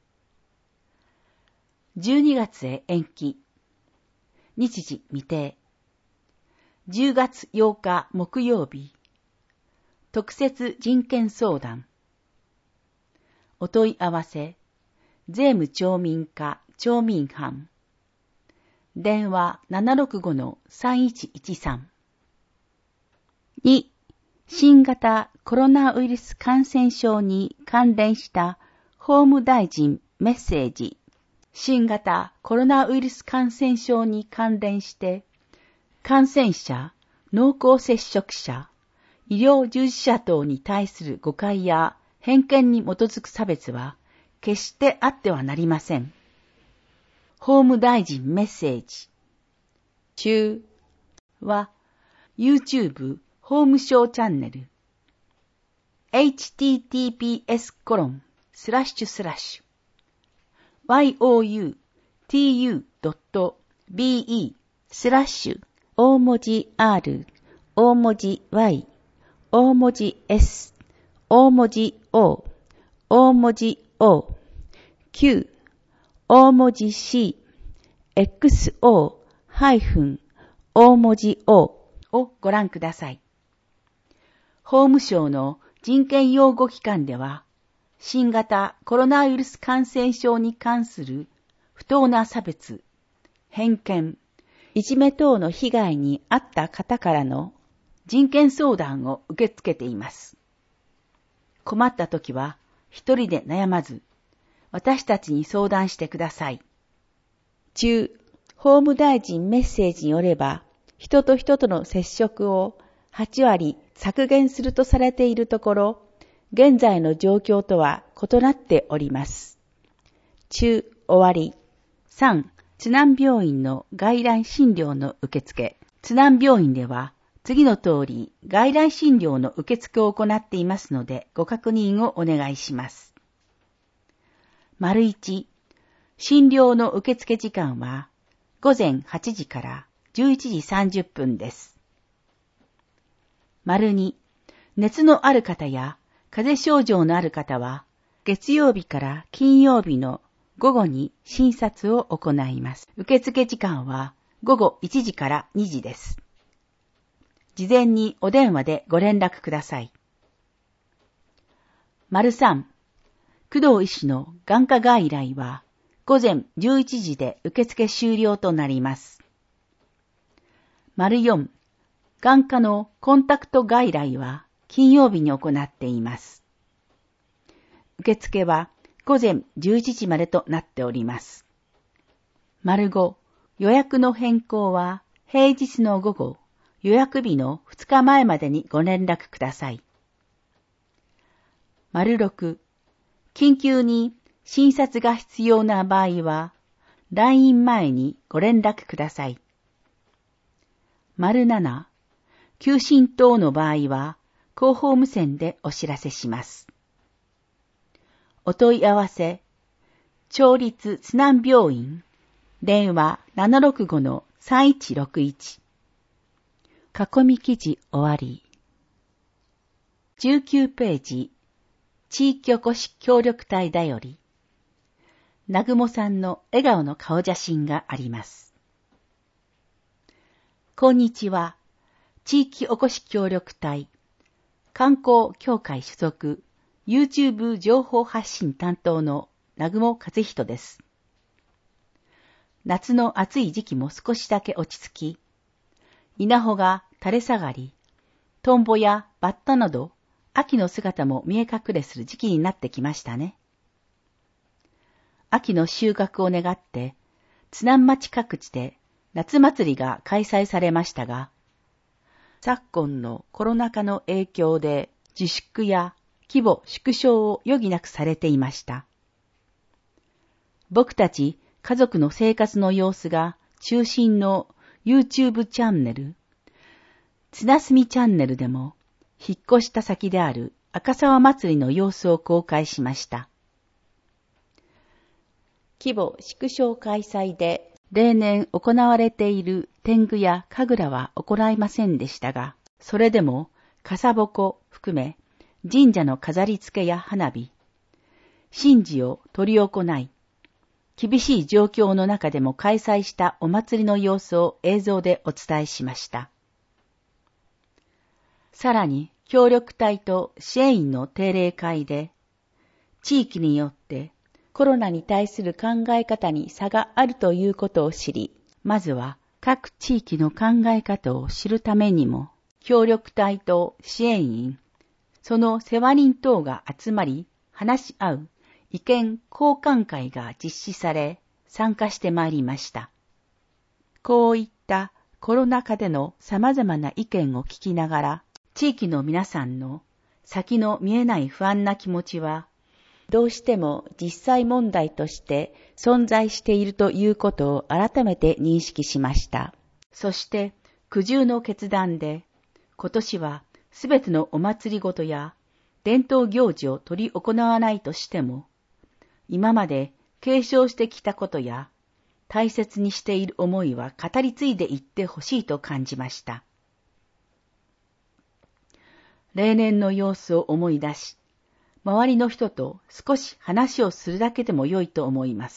じゅうにがつへ延期、日時未定、じゅうがつようか木曜日、特設人権相談、お問い合わせ、税務町民課町民班、電話 ななろくごのさんいちいちさん。に、新型コロナウイルス感染症に関連した法務大臣メッセージ。新型コロナウイルス感染症に関連して、感染者、濃厚接触者、医療従事者等に対する誤解や偏見に基づく差別は決してあってはなりません。法務大臣メッセージ。中は YouTube 法務省チャンネル エイチティーティーピーエスコロンスラッシュスラッシュ ワイオーユーティーユードットビーイー スラッシュ大文字 R 大文字 Y 大文字 S 大文字 O 大文字 O Q 大文字 C エックスオー ハイフン大文字 O をご覧ください。法務省の人権擁護機関では、新型コロナウイルス感染症に関する不当な差別、偏見、いじめ等の被害に遭った方からの人権相談を受け付けています。困ったときは一人で悩まず、私たちに相談してください。中、法務大臣メッセージによれば、人と人との接触をはちわり削減するとされているところ、現在の状況とは異なっております。中、終わり。さん、津南病院の外来診療の受付。津南病院では、次の通り外来診療の受付を行っていますので、ご確認をお願いします。丸一、診療の受付時間は、午前はちじからじゅういちじさんじゅっぷんです。丸二、熱のある方や風邪症状のある方は、月曜日から金曜日の午後に診察を行います。受付時間は午後いちじからにじです。事前にお電話でご連絡ください。丸三、工藤医師の眼科外来は午前じゅういちじで受付終了となります。丸四、眼科のコンタクト外来は金曜日に行っています。受付は午前じゅういちじまでとなっております。丸五、予約の変更は平日の午後、予約日のふつかまえまでにご連絡ください。丸六、緊急に診察が必要な場合は、来院前にご連絡ください。丸七、休診等の場合は、広報無線でお知らせします。お問い合わせ、町立津南病院、電話 ななろくごのさんいちろくいち。囲み記事終わり。じゅうきゅうページ、地域おこし協力隊だより。 南雲さんの笑顔の顔写真があります。こんにちは。地域おこし協力隊、観光協会所属、YouTube 情報発信担当の南雲和人です。夏の暑い時期も少しだけ落ち着き、稲穂が垂れ下がり、トンボやバッタなど秋の姿も見え隠れする時期になってきましたね。秋の収穫を願って、津南町各地で夏祭りが開催されましたが、昨今のコロナ禍の影響で自粛や規模縮小を余儀なくされていました。僕たち家族の生活の様子が中心の YouTube チャンネル、つなすみチャンネルでも引っ越した先である赤沢祭りの様子を公開しました。規模縮小開催で例年行われている天狗や神楽は行いませんでしたが、それでも傘鉾含め神社の飾り付けや花火、神事を執り行い、厳しい状況の中でも開催したお祭りの様子を映像でお伝えしました。さらに協力隊と支援員の定例会で、地域によってコロナに対する考え方に差があるということを知り、まずは各地域の考え方を知るためにも、協力隊と支援員、その世話人等が集まり話し合う意見交換会が実施され、参加してまいりました。こういったコロナ禍での様々な意見を聞きながら、地域の皆さんの先の見えない不安な気持ちは、どうしても実際問題として存在しているということを改めて認識しました。そして苦渋の決断で、今年はすべてのお祭りごとや伝統行事を取り行わないとしても、今まで継承してきたことや大切にしている思いは語り継いでいってほしいと感じました。例年の様子を思い出し、周りの人と少し話をするだけでも良いと思います。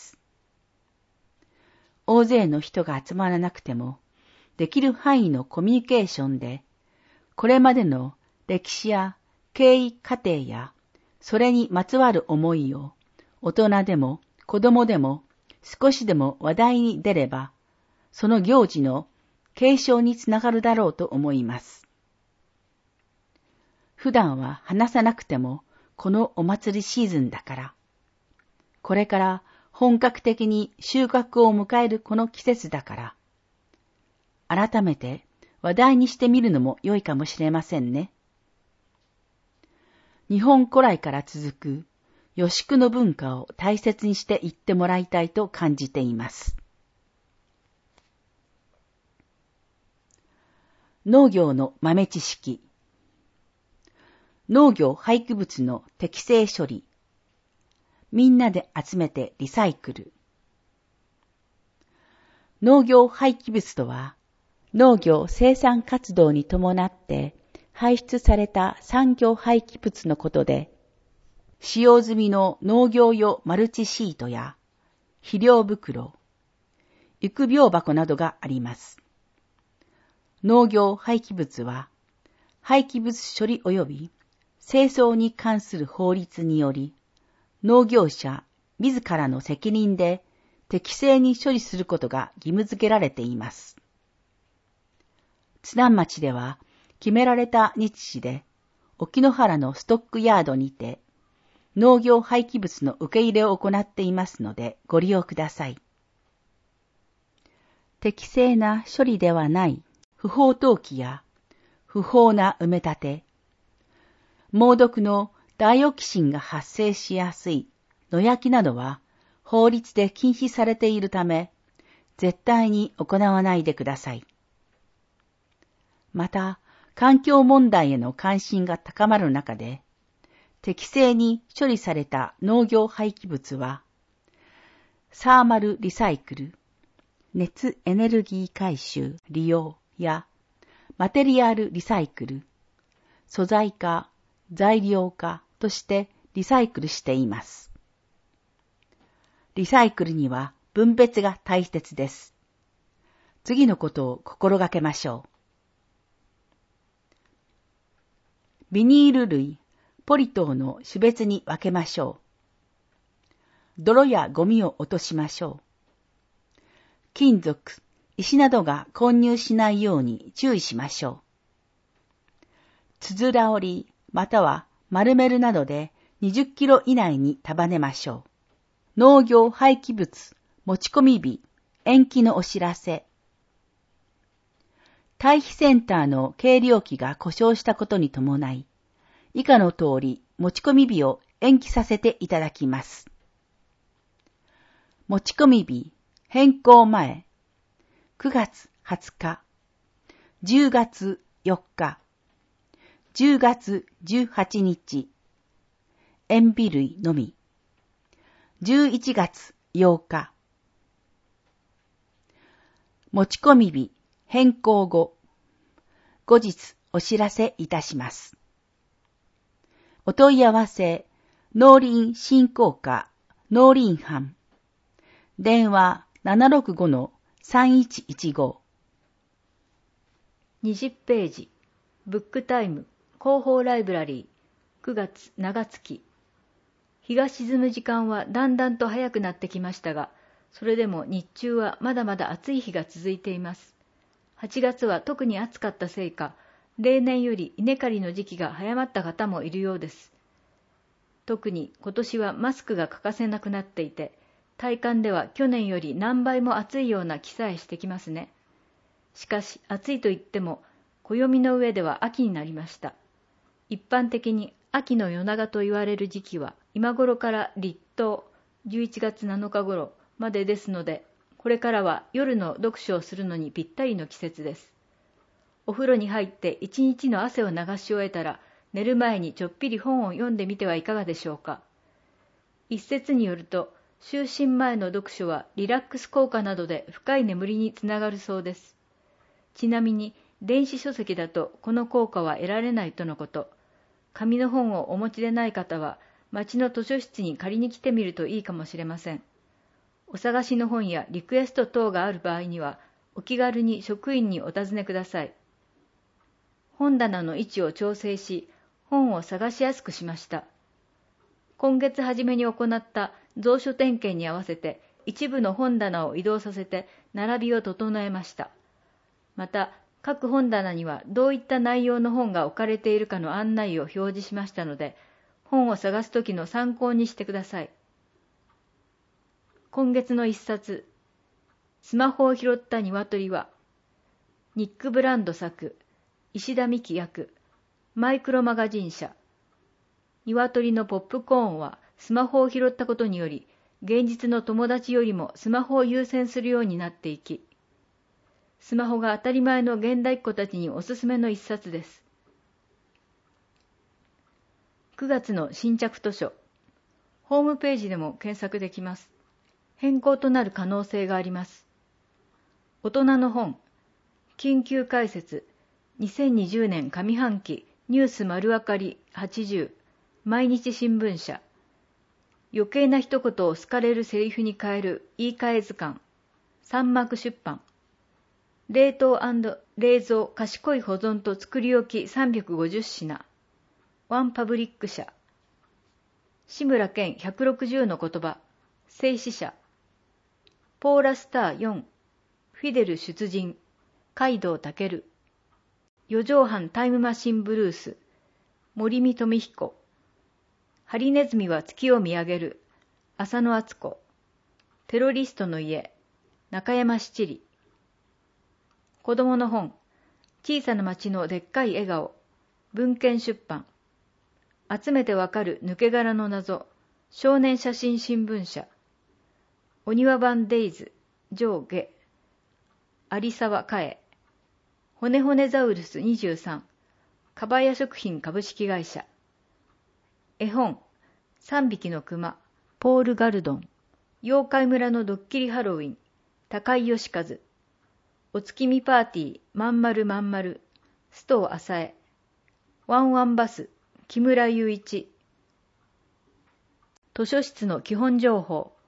大勢の人が集まらなくても、できる範囲のコミュニケーションで、これまでの歴史や経緯過程や、それにまつわる思いを、大人でも子供でも少しでも話題に出れば、その行事の継承につながるだろうと思います。普段は話さなくても、このお祭りシーズンだから、これから本格的に収穫を迎えるこの季節だから、改めて話題にしてみるのも良いかもしれませんね。日本古来から続く予祝の文化を大切にしていってもらいたいと感じています。農業の豆知識。農業廃棄物の適正処理。みんなで集めてリサイクル。農業廃棄物とは、農業生産活動に伴って排出された産業廃棄物のことで、使用済みの農業用マルチシートや肥料袋、育苗箱などがあります。農業廃棄物は、廃棄物処理及び清掃に関する法律により、農業者自らの責任で適正に処理することが義務付けられています。津南町では決められた日時で、沖ノ原のストックヤードにて農業廃棄物の受け入れを行っていますのでご利用ください。適正な処理ではない不法投棄や不法な埋め立て、猛毒のダイオキシンが発生しやすい野焼きなどは法律で禁止されているため、絶対に行わないでください。また、環境問題への関心が高まる中で、適正に処理された農業廃棄物は、サーマルリサイクル、熱エネルギー回収・利用やマテリアルリサイクル、素材化、材料化としてリサイクルしています。 リサイクルには分別が大切です。次のことを心がけましょう。ビニール類、ポリ等の種別に分けましょう。泥やゴミを落としましょう。金属、石などが混入しないように注意しましょう。つづら折り、または丸めるなどでにじゅっキロ以内に束ねましょう。農業廃棄物、持ち込み日、延期のお知らせ。堆肥センターの計量器が故障したことに伴い、以下の通り持ち込み日を延期させていただきます。持ち込み日、変更前、くがつはつか、じゅうがつよっか、じゅうがつじゅうはちにち、塩ビ類のみ、じゅういちがつようか。持ち込み日、変更後、後日お知らせいたします。お問い合わせ、農林振興課農林班、電話 ななろくごのさんいちいちご。 にじゅっページ、ブックタイム、広報ライブラリー、くがつ長月。日が沈む時間はだんだんと早くなってきましたが、それでも日中はまだまだ暑い日が続いています。はちがつは特に暑かったせいか、例年より稲刈りの時期が早まった方もいるようです。特に今年はマスクが欠かせなくなっていて、体感では去年より何倍も暑いような気さえしてきますね。しかし暑いといっても、暦の上では秋になりました。一般的に秋の夜長と言われる時期は、今頃から立冬、じゅういちがつなのか頃までですので、これからは夜の読書をするのにぴったりの季節です。お風呂に入って一日の汗を流し終えたら、寝る前にちょっぴり本を読んでみてはいかがでしょうか。一説によると、就寝前の読書はリラックス効果などで深い眠りにつながるそうです。ちなみに、電子書籍だとこの効果は得られないとのこと。紙の本をお持ちでない方は、町の図書室に借りに来てみるといいかもしれません。お探しの本やリクエスト等がある場合には、お気軽に職員にお尋ねください。本棚の位置を調整し、本を探しやすくしました。今月初めに行った蔵書点検に合わせて、一部の本棚を移動させて並びを整えました。また、各本棚にはどういった内容の本が置かれているかの案内を表示しましたので、本を探すときの参考にしてください。今月の一冊、スマホを拾った鶏は、ニック・ブランド作、石田美希訳、マイクロマガジン社。鶏のポップコーンはスマホを拾ったことにより、現実の友達よりもスマホを優先するようになっていき、スマホが当たり前の現代っ子たちにおすすめの一冊です。くがつの新着図書。ホームページでも検索できます。変更となる可能性があります。大人の本、緊急解説、にせんにじゅうねん上半期ニュース丸わかりはちじゅう、毎日新聞社。余計な一言を好かれるセリフに変える言い換え図鑑、三幕出版。冷凍&冷蔵賢い保存と作り置きさんびゃくごじゅっしな。ワンパブリック社。志村けんひゃくろくじゅうの言葉。静止社。ポーラスターよん。フィデル出陣。海道健。四畳半タイムマシンブルース。森見富彦。ハリネズミは月を見上げる。浅野敦子。テロリストの家。中山七里。子供の本、小さな町のでっかい笑顔、文献出版。集めてわかる抜け殻の謎、少年写真新聞社。お庭版デイズ、上下。有沢かえ。骨骨ザウルスにじゅうさん、かばや食品株式会社。絵本、三匹の熊、ポール・ガルドン。妖怪村のドッキリハロウィン、高井義和。お月見パーティー、まんまるまんまる、須藤浅江。ワンワンバス、木村雄一。図書室の基本情報、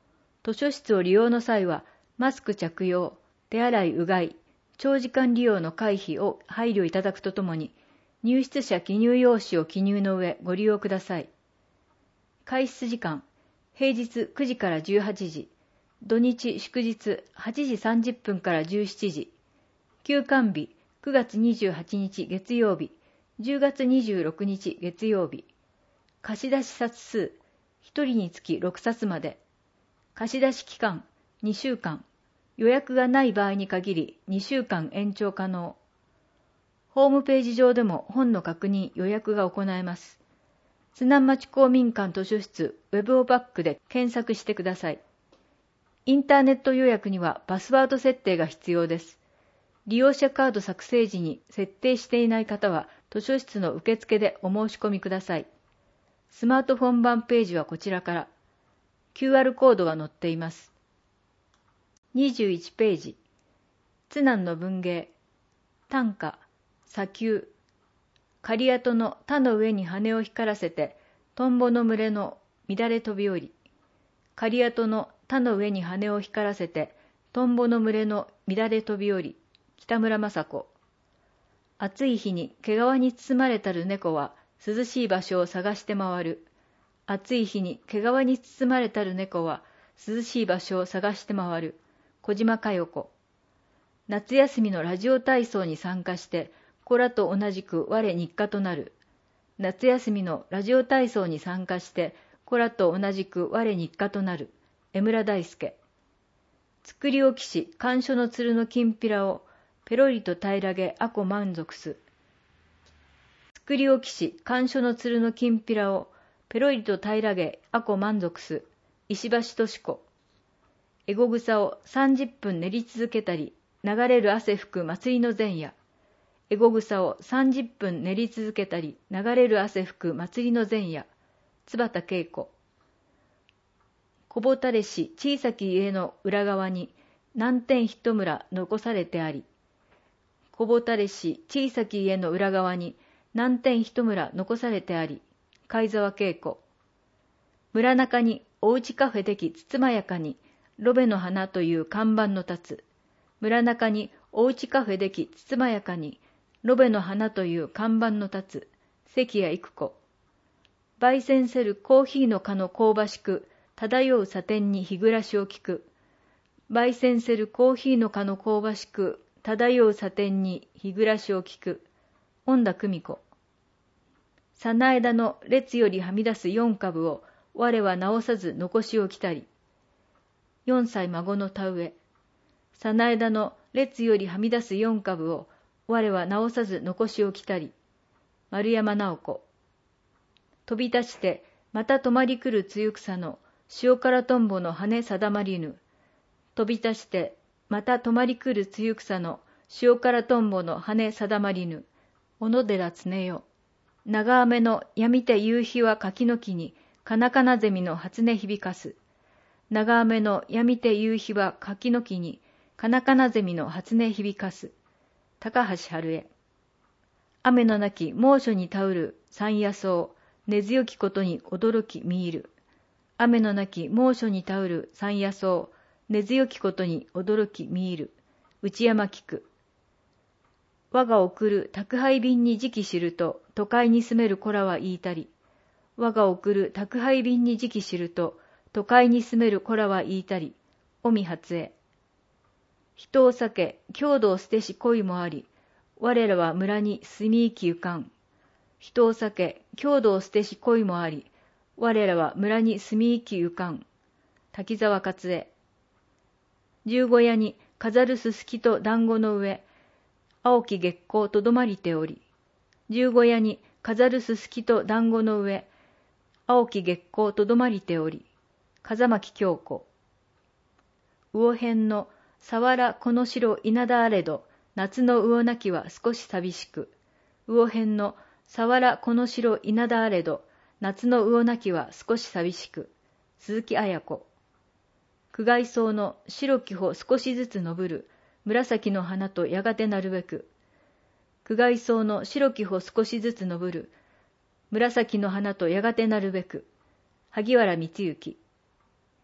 図書室を利用の際は、マスク着用、手洗いうがい、長時間利用の回避を配慮いただくとともに、入室者記入用紙を記入の上ご利用ください。開室時間、平日くじからじゅうはちじ、土日祝日はちじさんじゅっぷんからじゅうしちじ、休館日くがつにじゅうはちにち月曜日、じゅうがつにじゅうろくにち月曜日。貸出冊数、ひとりにつきろくさつまで。貸出期間、にしゅうかん。予約がない場合に限りにしゅうかん延長可能。ホームページ上でも本の確認・予約が行えます。津南町公民館図書室ウェブオバックで検索してください。インターネット予約にはパスワード設定が必要です。利用者カード作成時に設定していない方は図書室の受付でお申し込みください。スマートフォン版ページはこちらから。キューアール コードが載っています。にじゅういちページ。津南の文芸。短歌、砂丘。狩跡の田の上に羽を光らせて、トンボの群れの乱れ飛び降り。狩跡の田の上に羽を光らせて、トンボの群れの乱れ飛び降り。北村雅子。暑い日に毛皮に包まれたる猫は涼しい場所を探して回る。暑い日に毛皮に包まれたる猫は涼しい場所を探して回る。小島佳代子。夏休みのラジオ体操に参加して、子らと同じく我日課となる。夏休みのラジオ体操に参加して、子らと同じく我日課となる。江村大輔。作り置きし甘藷の鶴のきんぴらを、ペロリと平らげあこ満足す。作り置きし甘藷の鶴のきんぴらを、ペロリと平らげあこ満足す。石橋敏子。エゴ草をさんじゅっぷん練り続けたり、流れる汗吹く祭りの前夜。エゴ草をさんじゅっぷん練り続けたり、流れる汗吹く祭りの前夜。津畑恵子。小ぼたれし小さき家の裏側に、南天一村残されてあり。小ぼたれし小さき家の裏側に、南天一村残されてあり。貝沢恵子。村中におうちカフェできつつまやかに、ロベの花という看板の立つ。村中におうちカフェできつつまやかに、ロベの花という看板の立つ。関谷育子。焙煎せるコーヒーの香の香ばしく、漂う茶店に日暮らしを聞く。焙煎せるコーヒーの香の香ばしく、漂う茶店に日暮らしを聞く。恩田久美子。さな枝の列よりはみ出す四株を、我は直さず残し置きたり。四歳孫の田植え。さな枝の列よりはみ出す四株を、我は直さず残し置きたり。丸山直子。飛び立ちて、また止まり来る露草の、塩辛とんぼの羽定まりぬ。飛び立ちて、また止まり来る露草の、塩辛とんぼの羽定まりぬ。小野寺常代。長雨の闇て夕日は柿の木に、かなかなゼミの初音響かす。長雨の闇て夕日は柿の木に、かなかなゼミの初音響かす。高橋春江。雨のなき猛暑にたうる山野草、根強きことに驚き見入る。雨のなき猛暑にたうる山野草、根強きことに驚き見入る。内山菊。我が送る宅配便に時期知ると、都会に住める子らは言いたり。我が送る宅配便に時期知ると、都会に住める子らは言いたり。尾身初江。人を避け、郷土を捨てし恋もあり、我らは村に住み行きゆかん。人を避け、郷土を捨てし恋もあり、我らは村に住み行きゆかん。滝沢勝恵。十五夜に飾るすすきと団子の上、青き月光とどまりており。十五夜に飾るすすきと団子の上、青き月光とどまりており。風巻京子。魚辺のさわらこの白稲田あれど、夏の魚鳴きは少し寂しく。魚辺のさわらこの白稲田あれど、夏の魚鳴きは少し寂しく。鈴木綾子。苦外草の白き穂少しずつ伸ぶる、紫の花とやがてなるべく。苦外草の白き穂少しずつ伸ぶる、紫の花とやがてなるべく。萩原光之。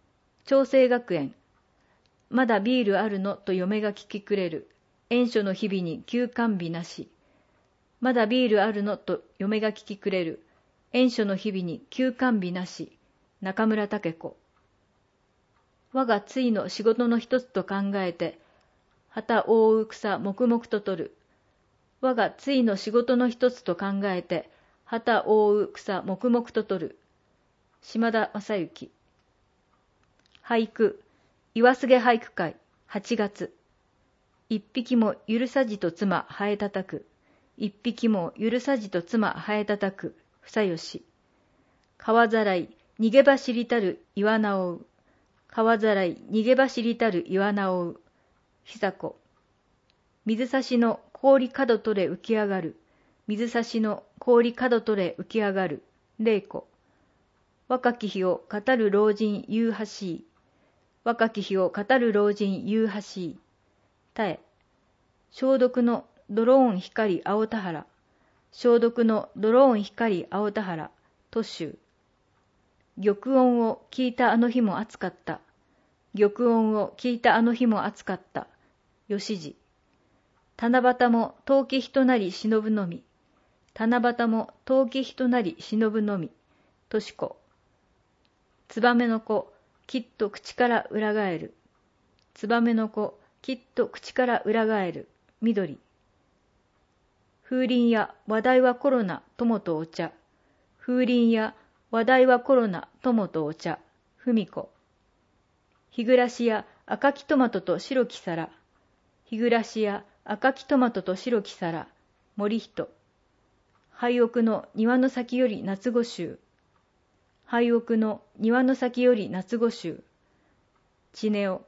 長生学園。まだビールあるのと嫁が聞きくれる。縁所の日々に休館日なし。まだビールあるのと嫁が聞きくれる。縁所の日々に休館日なし。中村武子。我がついの仕事の一つと考えて、旗覆う草黙々と取る。我がついの仕事の一つと考えて、旗覆う草黙々と取る。島田正幸。俳句。岩菅俳句会はちがつ。一匹も許さじと妻ハエたたく。一匹も許さじと妻ハエたたく。房吉。川ざらい逃げ走りたる岩名を追う。川ざらい逃げ走りたる岩名を追う。久子。水差しの氷角取れ浮き上がる。水差しの氷角取れ浮き上がる。玲子。若き日を語る老人言うはしい。若き日を語る老人言うはしい。たえ。消毒のドローン光青田原。消毒のドローン光青田原。都州。玉音を聞いたあの日も暑かった。玉音を聞いたあの日も暑かった。吉次。七夕も遠き人なり忍ぶのみ。七夕も遠き人なり忍ぶのみ。とし子。つばめの子、きっと口から裏返る。つばめの子、きっと口から裏返る。緑。風鈴や話題はコロナ、友とお茶。風鈴や話題はコロナ、友とお茶。文子。日暮らしや赤きトマトと白き皿。日暮らしや赤きトマトと白き皿。森人。廃屋の庭の先より夏御秋。廃屋の庭の先より夏御秋。ちねお。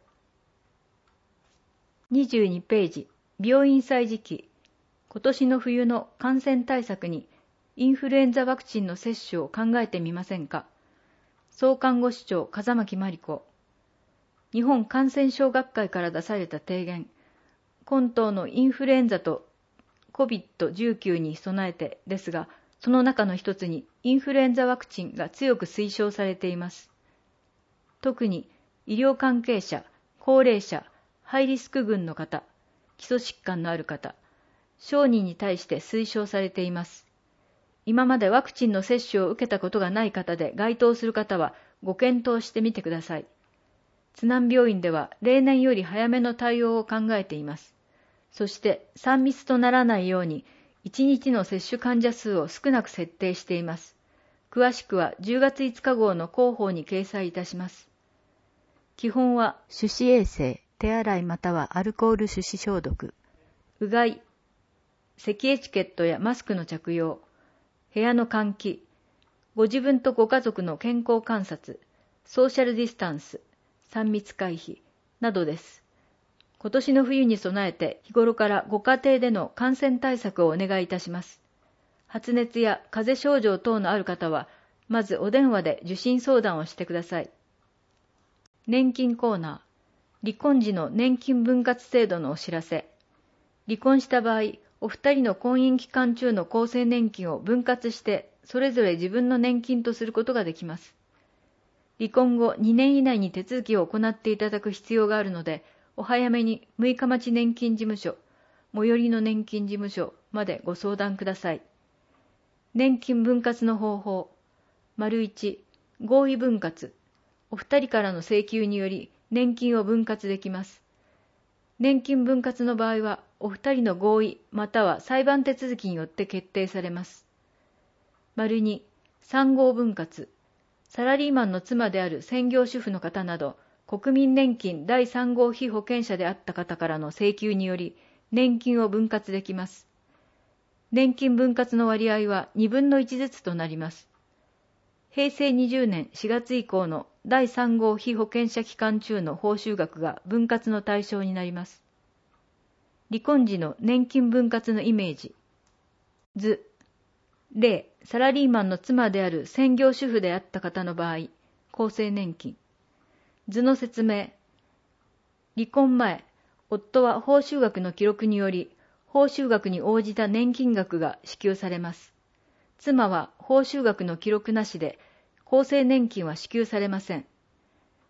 にじゅうにページ。病院歳時期。今年の冬の感染対策にインフルエンザワクチンの接種を考えてみませんか。総看護師長風巻真理子。日本感染症学会から出された提言。今冬のインフルエンザと コビッドじゅうきゅう に備えてですが、その中の一つにインフルエンザワクチンが強く推奨されています。特に医療関係者、高齢者、ハイリスク群の方、基礎疾患のある方、小児に対して推奨されています。今までワクチンの接種を受けたことがない方で該当する方はご検討してみてください。津南病院では例年より早めの対応を考えています。そしてさん密とならないようにいちにちの接種患者数を少なく設定しています。詳しくはじゅうがついつか号の広報に掲載いたします。基本は手指衛生、手洗いまたはアルコール手指消毒、うがい、咳エチケットやマスクの着用、部屋の換気、ご自分とご家族の健康観察、ソーシャルディスタンス、さん密回避などです。今年の冬に備えて日頃からご家庭での感染対策をお願いいたします。発熱や風邪症状等のある方は、まずお電話で受診相談をしてください。年金コーナー、離婚時の年金分割制度のお知らせ。離婚した場合、お二人の婚姻期間中の厚生年金を分割して、それぞれ自分の年金とすることができます。離婚後にねん以内に手続きを行っていただく必要があるので、お早めにむいか町年金事務所、最寄りの年金事務所までご相談ください。年金分割の方法。丸いち、合意分割。お二人からの請求により年金を分割できます。年金分割の場合は、お二人の合意または裁判手続きによって決定されます。丸に、産後分割。サラリーマンの妻である専業主婦の方など、国民年金だいさん号被保険者であった方からの請求により、年金を分割できます。年金分割の割合はにぶんのいちずつとなります。へいせいにじゅうねんしがつ以降のだいさん号被保険者期間中の報酬額が分割の対象になります。離婚時の年金分割のイメージ。図。例、サラリーマンの妻である専業主婦であった方の場合、厚生年金。図の説明。離婚前、夫は報酬額の記録により、報酬額に応じた年金額が支給されます。妻は報酬額の記録なしで、厚生年金は支給されません。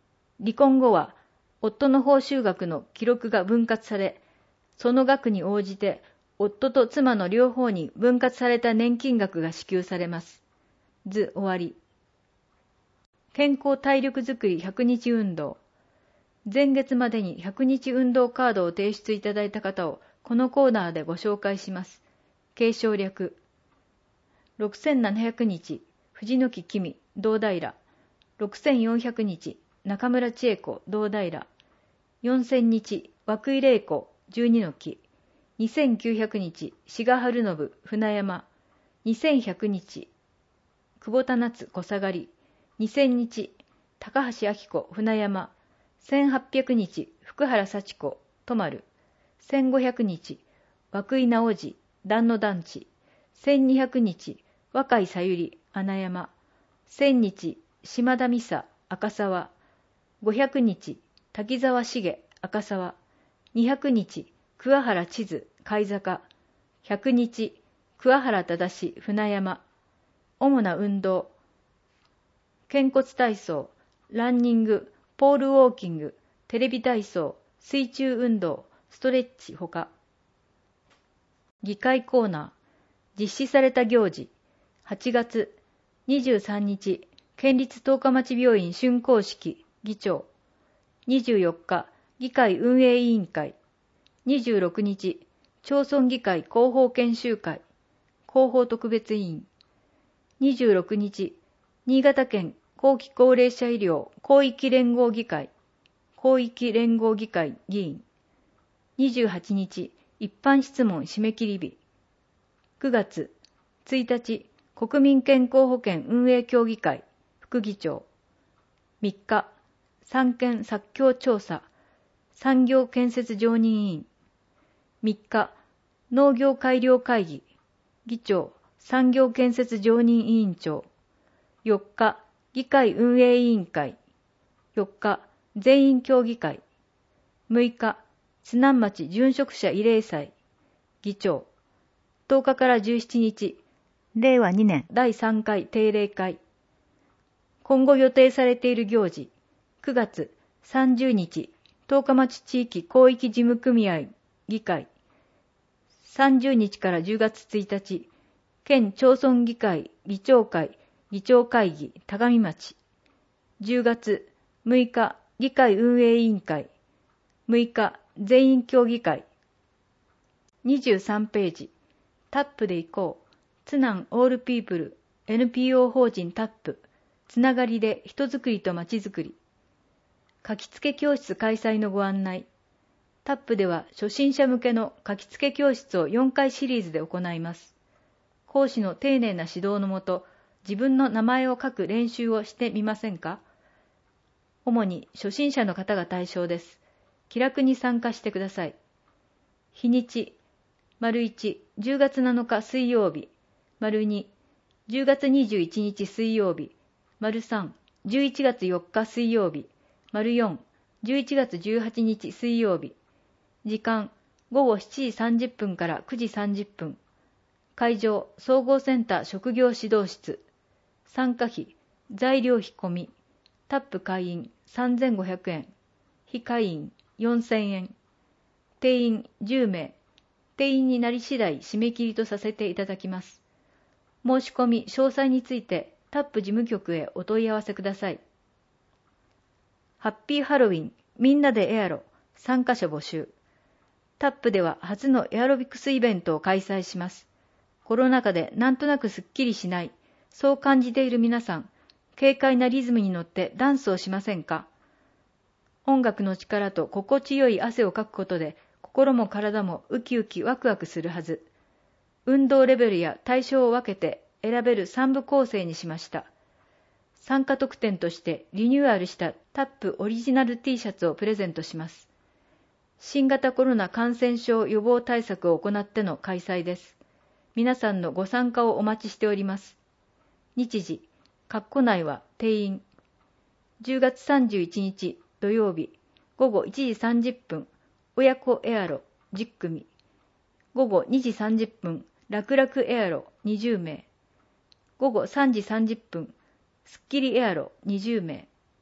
離婚後は夫の報酬額の記録が分割され、その額に応じて夫と妻の両方に分割された年金額が支給されます。図終わり。健康体力づくりひゃくにち運動。前月までにひゃくにち運動カードを提出いただいた方をこのコーナーでご紹介します。継承略。ろくせんななひゃくにち、藤木君、堂平。ろくせんよんひゃくにち、中村千恵子、堂平。よんせんにち、涌井玲子、十二の木。にせんきゅうひゃくにち、志賀春信、船山。にせんひゃくにち、久保田夏、小下がり。にせんにち、高橋明子、船山。せんはっぴゃくにち、福原幸子、泊丸。せんごひゃくにち、涌井直次、団野団地。せんにひゃくにち、若井さゆり、穴山。せんにち、島田美沙、赤沢。ごひゃくにち、滝沢茂、赤沢。にひゃくにち、桑原千鶴、貝坂。ひゃくにち、桑原忠、船山。主な運動。肩骨体操、ランニング、ポールウォーキング、テレビ体操、水中運動、ストレッチほか。議会コーナー。実施された行事。はちがつにじゅうさんにち、県立十日町病院竣工式、議長。にじゅうよっか、議会運営委員会。にじゅうろくにち、町村議会広報研修会、広報特別委員。にじゅうろくにち、新潟県後期高齢者医療広域連合議会、広域連合議会議員。にじゅうはちにち、一般質問締め切り日。くがつついたち、国民健康保険運営協議会、副議長。みっか、産研作況調査、産業建設常任委員。みっか、農業改良会議、議長、産業建設常任委員長。よっか、議会運営委員会。よっか、全員協議会。むいか、津南町殉職者慰霊祭、議長。とおかからじゅうしちにち、れいわにねんだいさんかい定例会。今後予定されている行事。くがつさんじゅうにち、十日町地域広域事務組合議会。さんじゅうにちからじゅうがつついたち、県町村議会議長会議長会議田上町。じゅうがつむいか議会運営委員会。むいか全員協議会。にじゅうさんページ。タップで行こう。津南オールピープル エヌピーオー 法人タップ。つながりで人づくりとまちづくり。書き付け教室開催のご案内。タップでは初心者向けの書き付け教室をよんかいシリーズで行います。講師の丁寧な指導のもと、自分の名前を書く練習をしてみませんか？主に初心者の方が対象です。気楽に参加してください。日にち、丸いち、じゅうがつなのか水曜日、丸に、じゅうがつにじゅういちにち水曜日、丸さん、じゅういちがつよっか水曜日、丸よん、じゅういちがつじゅうはちにち水曜日。時間、ごごしちじさんじゅっぷんからくじさんじゅっぷん。会場、総合センター職業指導室。参加費、材料費込み。タップ会員さんぜんごひゃくえん。非会員よんせんえん。定員じゅうめい。定員になり次第締め切りとさせていただきます。申し込み詳細についてタップ事務局へお問い合わせください。ハッピーハロウィン、みんなでエアロ、参加者募集。タップでは初のエアロビクスイベントを開催します。コロナ禍でなんとなくすっきりしない、そう感じている皆さん、軽快なリズムに乗ってダンスをしませんか？音楽の力と心地よい汗をかくことで、心も体もウキウキワクワクするはず。運動レベルや対象を分けて選べるさんぶ構成にしました。参加特典としてリニューアルしたタップオリジナル T シャツをプレゼントします。新型コロナ感染症予防対策を行っての開催です。皆さんのご参加をお待ちしております。日時、括弧内は定員。じゅうがつさんじゅういちにち土曜日、ごごいちじさんじゅっぷん、親子エアロじゅっくみ。ごごにじさんじゅっぷん、楽々エアロにじゅうめい。ごごさんじさんじゅっぷん、スッキリエアロにじゅうめい。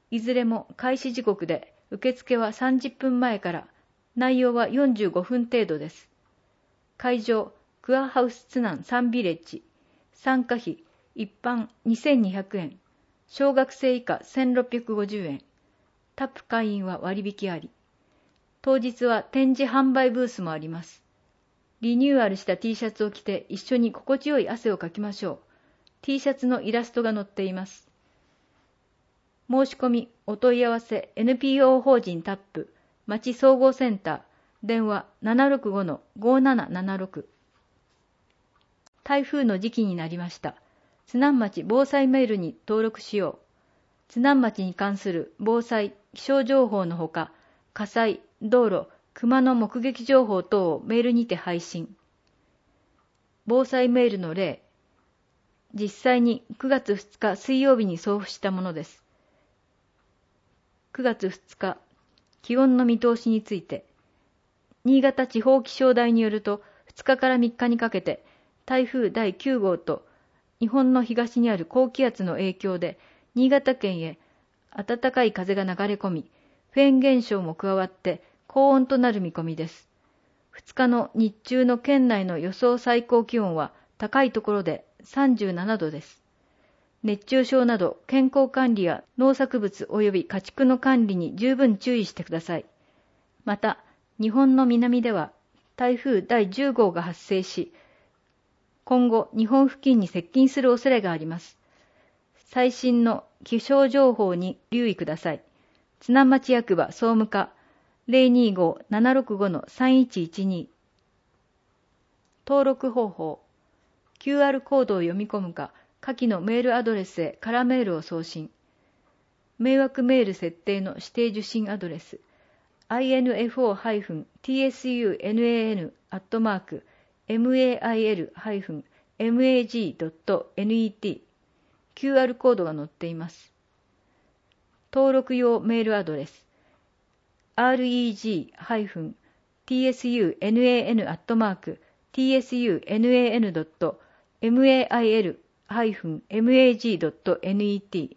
いずれも開始時刻で、受付はさんじゅっぷんまえから、内容はよんじゅうごふん程度です。会場、クアハウスツナンサンビレッジ。参加費、一般にせんにひゃくえん。小学生以下せんろっぴゃくごじゅうえん。タップ会員は割引あり。当日は展示販売ブースもあります。リニューアルした T シャツを着て一緒に心地よい汗をかきましょう。T シャツのイラストが載っています。申し込み、お問い合わせ エヌピーオー 法人タップ、町総合センター、電話 ななろくごのごーななななろく。台風の時期になりました。津南町防災メールに登録しよう。津南町に関する防災、気象情報のほか、火災、道路、熊の目撃情報等をメールにて配信。防災メールの例、実際にくがつふつか水曜日に送付したものです。くがつふつか、気温の見通しについて、新潟地方気象台によると、ふつかからみっかにかけて、台風だいきゅうごうと日本の東にある高気圧の影響で、新潟県へ暖かい風が流れ込み、フェーン現象も加わって高温となる見込みです。ふつかの日中の県内の予想最高気温は高いところでさんじゅうななどです。熱中症など健康管理や農作物及び家畜の管理に十分注意してください。また、日本の南では台風だいじゅうごうが発生し、今後日本付近に接近する恐れがあります。最新の気象情報に留意ください。津南町役場総務課 ゼロにーごーななろくごのさんいちいちに。登録方法、キューアール コードを読み込むか、下記のメールアドレスへカラメールを送信。迷惑メール設定の指定受信アドレス、アイエヌエフオー ティーエスユーエヌエーエヌ アットマーク メール マジ ドット ネット。キューアール コードが載っています。登録用メールアドレス、アールイージー ティーエスユーエヌエーエヌ アットマーク ティーエスユーエヌエーエヌ ドット メール マジ ドット ネット。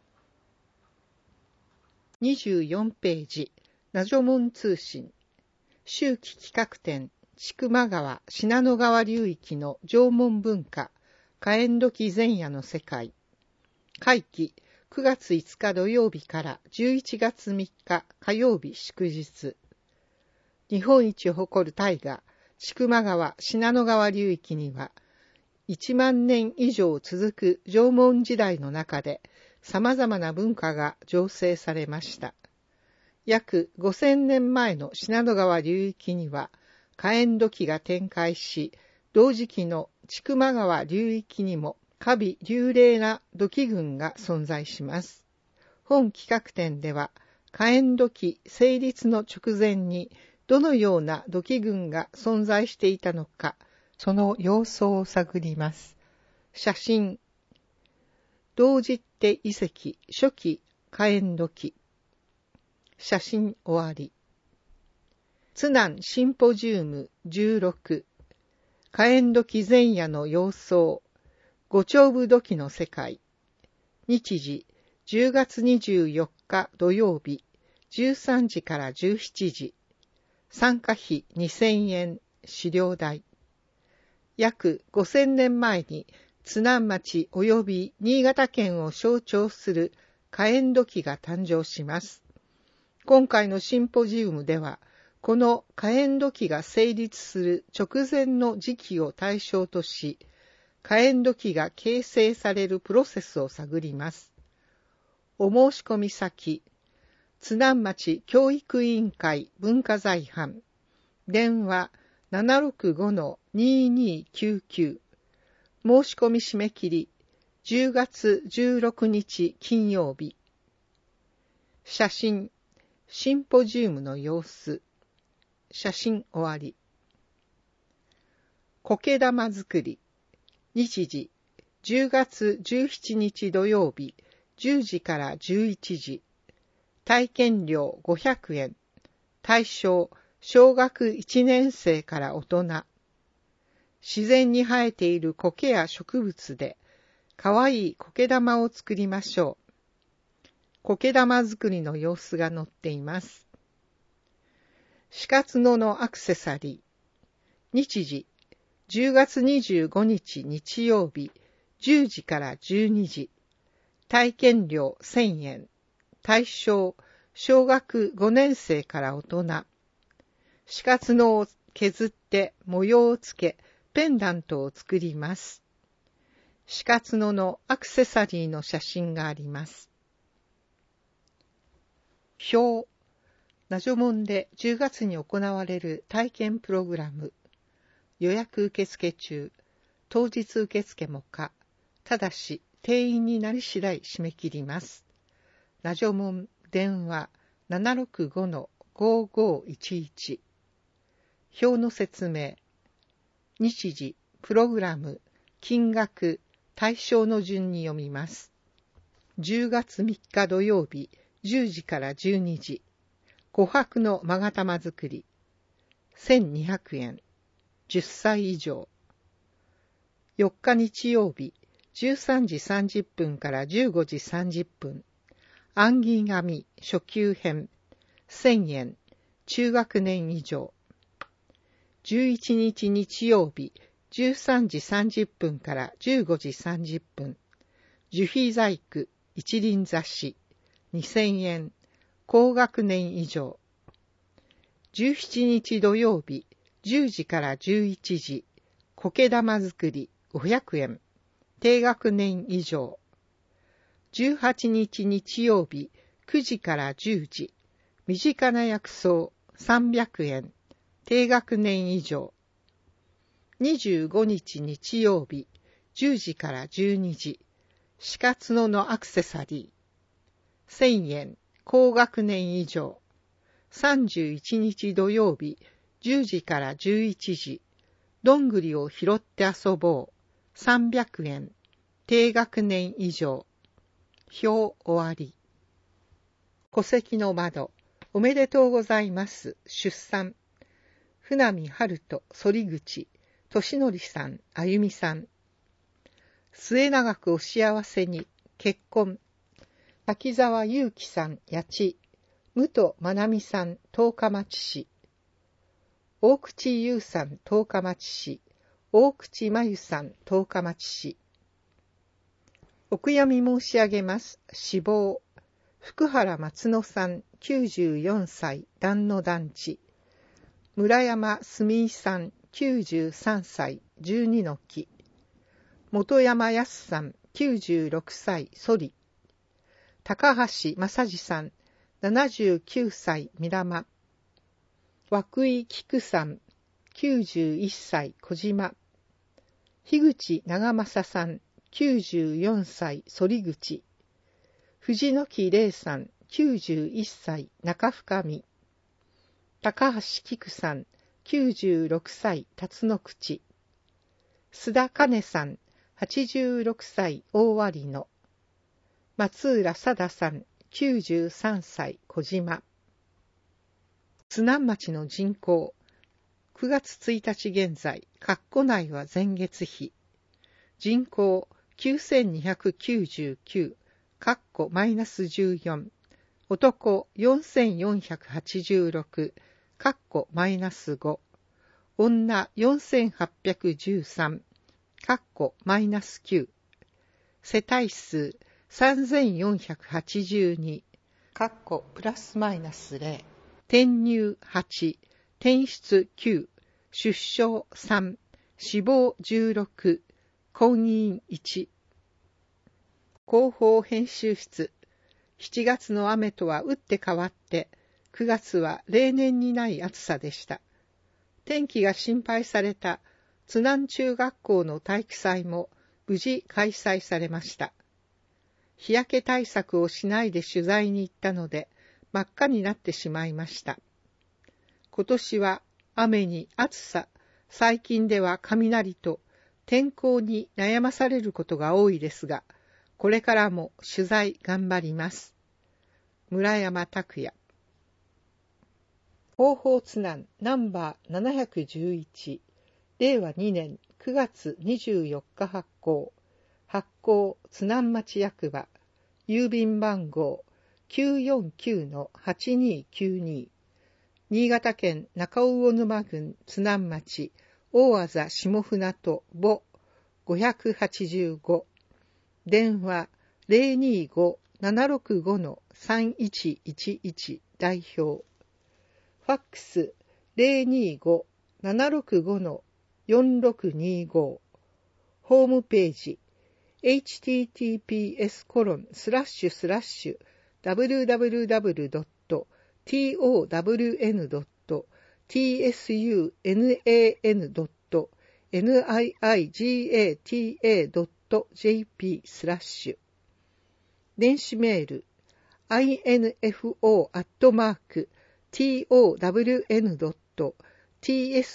にじゅうよんページ、ナジョムン通信。秋季企画展、千曲川、信濃川流域の縄文文化、火炎土器前夜の世界。会期、くがついつか土曜日からじゅういちがつみっか火曜日祝日。日本一を誇る大河、千曲川、信濃川流域には、いちまんねん以上続く縄文時代の中で、様々な文化が醸成されました。約ごせんねんまえの信濃川流域には、火炎土器が展開し、同時期の千曲川流域にも、華美流麗な土器群が存在します。本企画展では、火炎土器成立の直前にどのような土器群が存在していたのか、その様相を探ります。写真、同時手遺跡初期火炎土器。写真終わり。津南シンポジウムじゅうろく、火炎土器前夜の様相、五丁部土器の世界。日時、じゅうがつにじゅうよっか土曜日、じゅうさんじからじゅうしちじ。参加費にせんえん、資料代。約ごせんねんまえに津南町及び新潟県を象徴する火炎土器が誕生します。今回のシンポジウムでは、この火炎土器が成立する直前の時期を対象とし、火炎土器が形成されるプロセスを探ります。お申し込み先、津南町教育委員会文化財班、電話 ななろくごのにーにーきゅうきゅう、申し込み締め切りじゅうがつじゅうろくにち金曜日。写真、シンポジウムの様子。写真終わり。苔玉作り。日時、じゅうがつじゅうしちにち土曜日、じゅうじからじゅういちじ。体験料ごひゃくえん。対象、小学いちねんせいから大人。自然に生えている苔や植物で、かわいい苔玉を作りましょう。 苔玉作りの様子が載っています。四活野のアクセサリー。日時、じゅうがつにじゅうごにち日曜日、じゅうじからじゅうにじ。体験料せんえん。対象、小学ごねん生から大人。四活野を削って模様をつけ、ペンダントを作ります。四活野のアクセサリーの写真があります。表。ナジョモンでじゅうがつに行われる体験プログラム。予約受付中。当日受付も可。ただし、定員になり次第締め切ります。ナジョモン電話 ななろくごのごごいちいち。表の説明。日時、プログラム、金額、対象の順に読みます。じゅうがつみっか土曜日、じゅうじからじゅうにじ。琥珀の勾玉作り。せんにひゃくえん。じゅっさい以上。よっか日曜日、じゅうさんじさんじゅっぷんからじゅうごじさんじゅっぷん。暗記紙初級編。せんえん。中学年以上。じゅういちにち日曜日、じゅうさんじさんじゅっぷんからじゅうごじさんじゅっぷん。樹皮細工一輪雑誌。にせんえん。高学年以上。じゅうしちにち土曜日、じゅうじからじゅういちじ。苔玉作りごひゃくえん。低学年以上。じゅうはちにち日曜日、くじからじゅうじ。身近な薬草さんびゃくえん。低学年以上。にじゅうごにち日曜日、じゅうじからじゅうにじ。四活野のアクセサリー。せんえん。高学年以上。さんじゅういちにち土曜日、じゅうじからじゅういちじ。どんぐりを拾って遊ぼう。さんびゃくえん。低学年以上。表終わり。戸籍の窓。おめでとうございます。出産。船見春人、反口、俊則さん、あゆみさん。末永くお幸せに。結婚。滝沢祐樹さん、八千。武藤まなみさん、十日町市。大口優さん、十日町市。大口真由さん、十日町市。お悔やみ申し上げます。死亡。福原松野さん、きゅうじゅうよんさい、団野団地。村山澄井さん、きゅうじゅうさんさい、じゅうにの木。本山康さん、きゅうじゅうろくさい、ソリ。高橋正治さん、ななじゅうきゅうさい、ミラマ。涌井菊さん、きゅうじゅういっさい、小島。樋口長政さん、きゅうじゅうよんさい、反口。藤野木玲さん、きゅうじゅういっさい、中深見。高橋菊さん、きゅうじゅうろくさい、辰野口。須田兼さん、はちじゅうろくさい、大割野。松浦貞さん、きゅうじゅうさんさい、小島。津南町の人口。くがつついたち現在、括弧内は前月比。人口きゅうせんにひゃくきゅうじゅうきゅう、括弧マイナスじゅうよん。男よんせんよんひゃくはちじゅうろく、括弧マイナスご。女よんせんはっぴゃくじゅうさん、括弧マイナスきゅう。世帯数さんぜんよんひゃくはちじゅうに、括弧プラスマイナスゼロ。転入はち、転出きゅう、出生さん、死亡じゅうろく、婚姻いち。広報編集室。しちがつの雨とは打って変わって、くがつは例年にない暑さでした。天気が心配された津南中学校の体育祭も無事開催されました。日焼け対策をしないで取材に行ったので真っ赤になってしまいました。今年は雨に暑さ、最近では雷と天候に悩まされることが多いですが、これからも取材頑張ります。村山拓也。広報津南ナンバーななひゃくじゅういち、れいわにねんくがつにじゅうよっか発行。発行津南町役場。郵便番号きゅうよんきゅうのはちにきゅうに、新潟県中魚沼郡津南町大字下船渡母ごひゃくはちじゅうご、電話 ゼロにご ななろくご さんいちいちいち 代表、ファックス ゼロにご ななろくご よんろくにご、ホームページ エイチティーティーピーエスコロンスラッシュスラッシュダブリューダブリューダブリュードットトワンドットツナドットニージャタドットジェーピー スラッシュ、電子メール アイエヌエフオー アットマーク トワンドットツ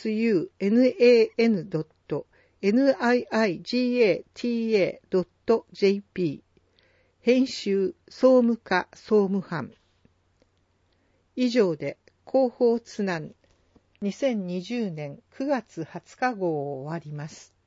ナドットニージャタドットジェーピー、編集総務課総務班。以上で広報津南にせんにじゅうねんくがつはつか号を終わります。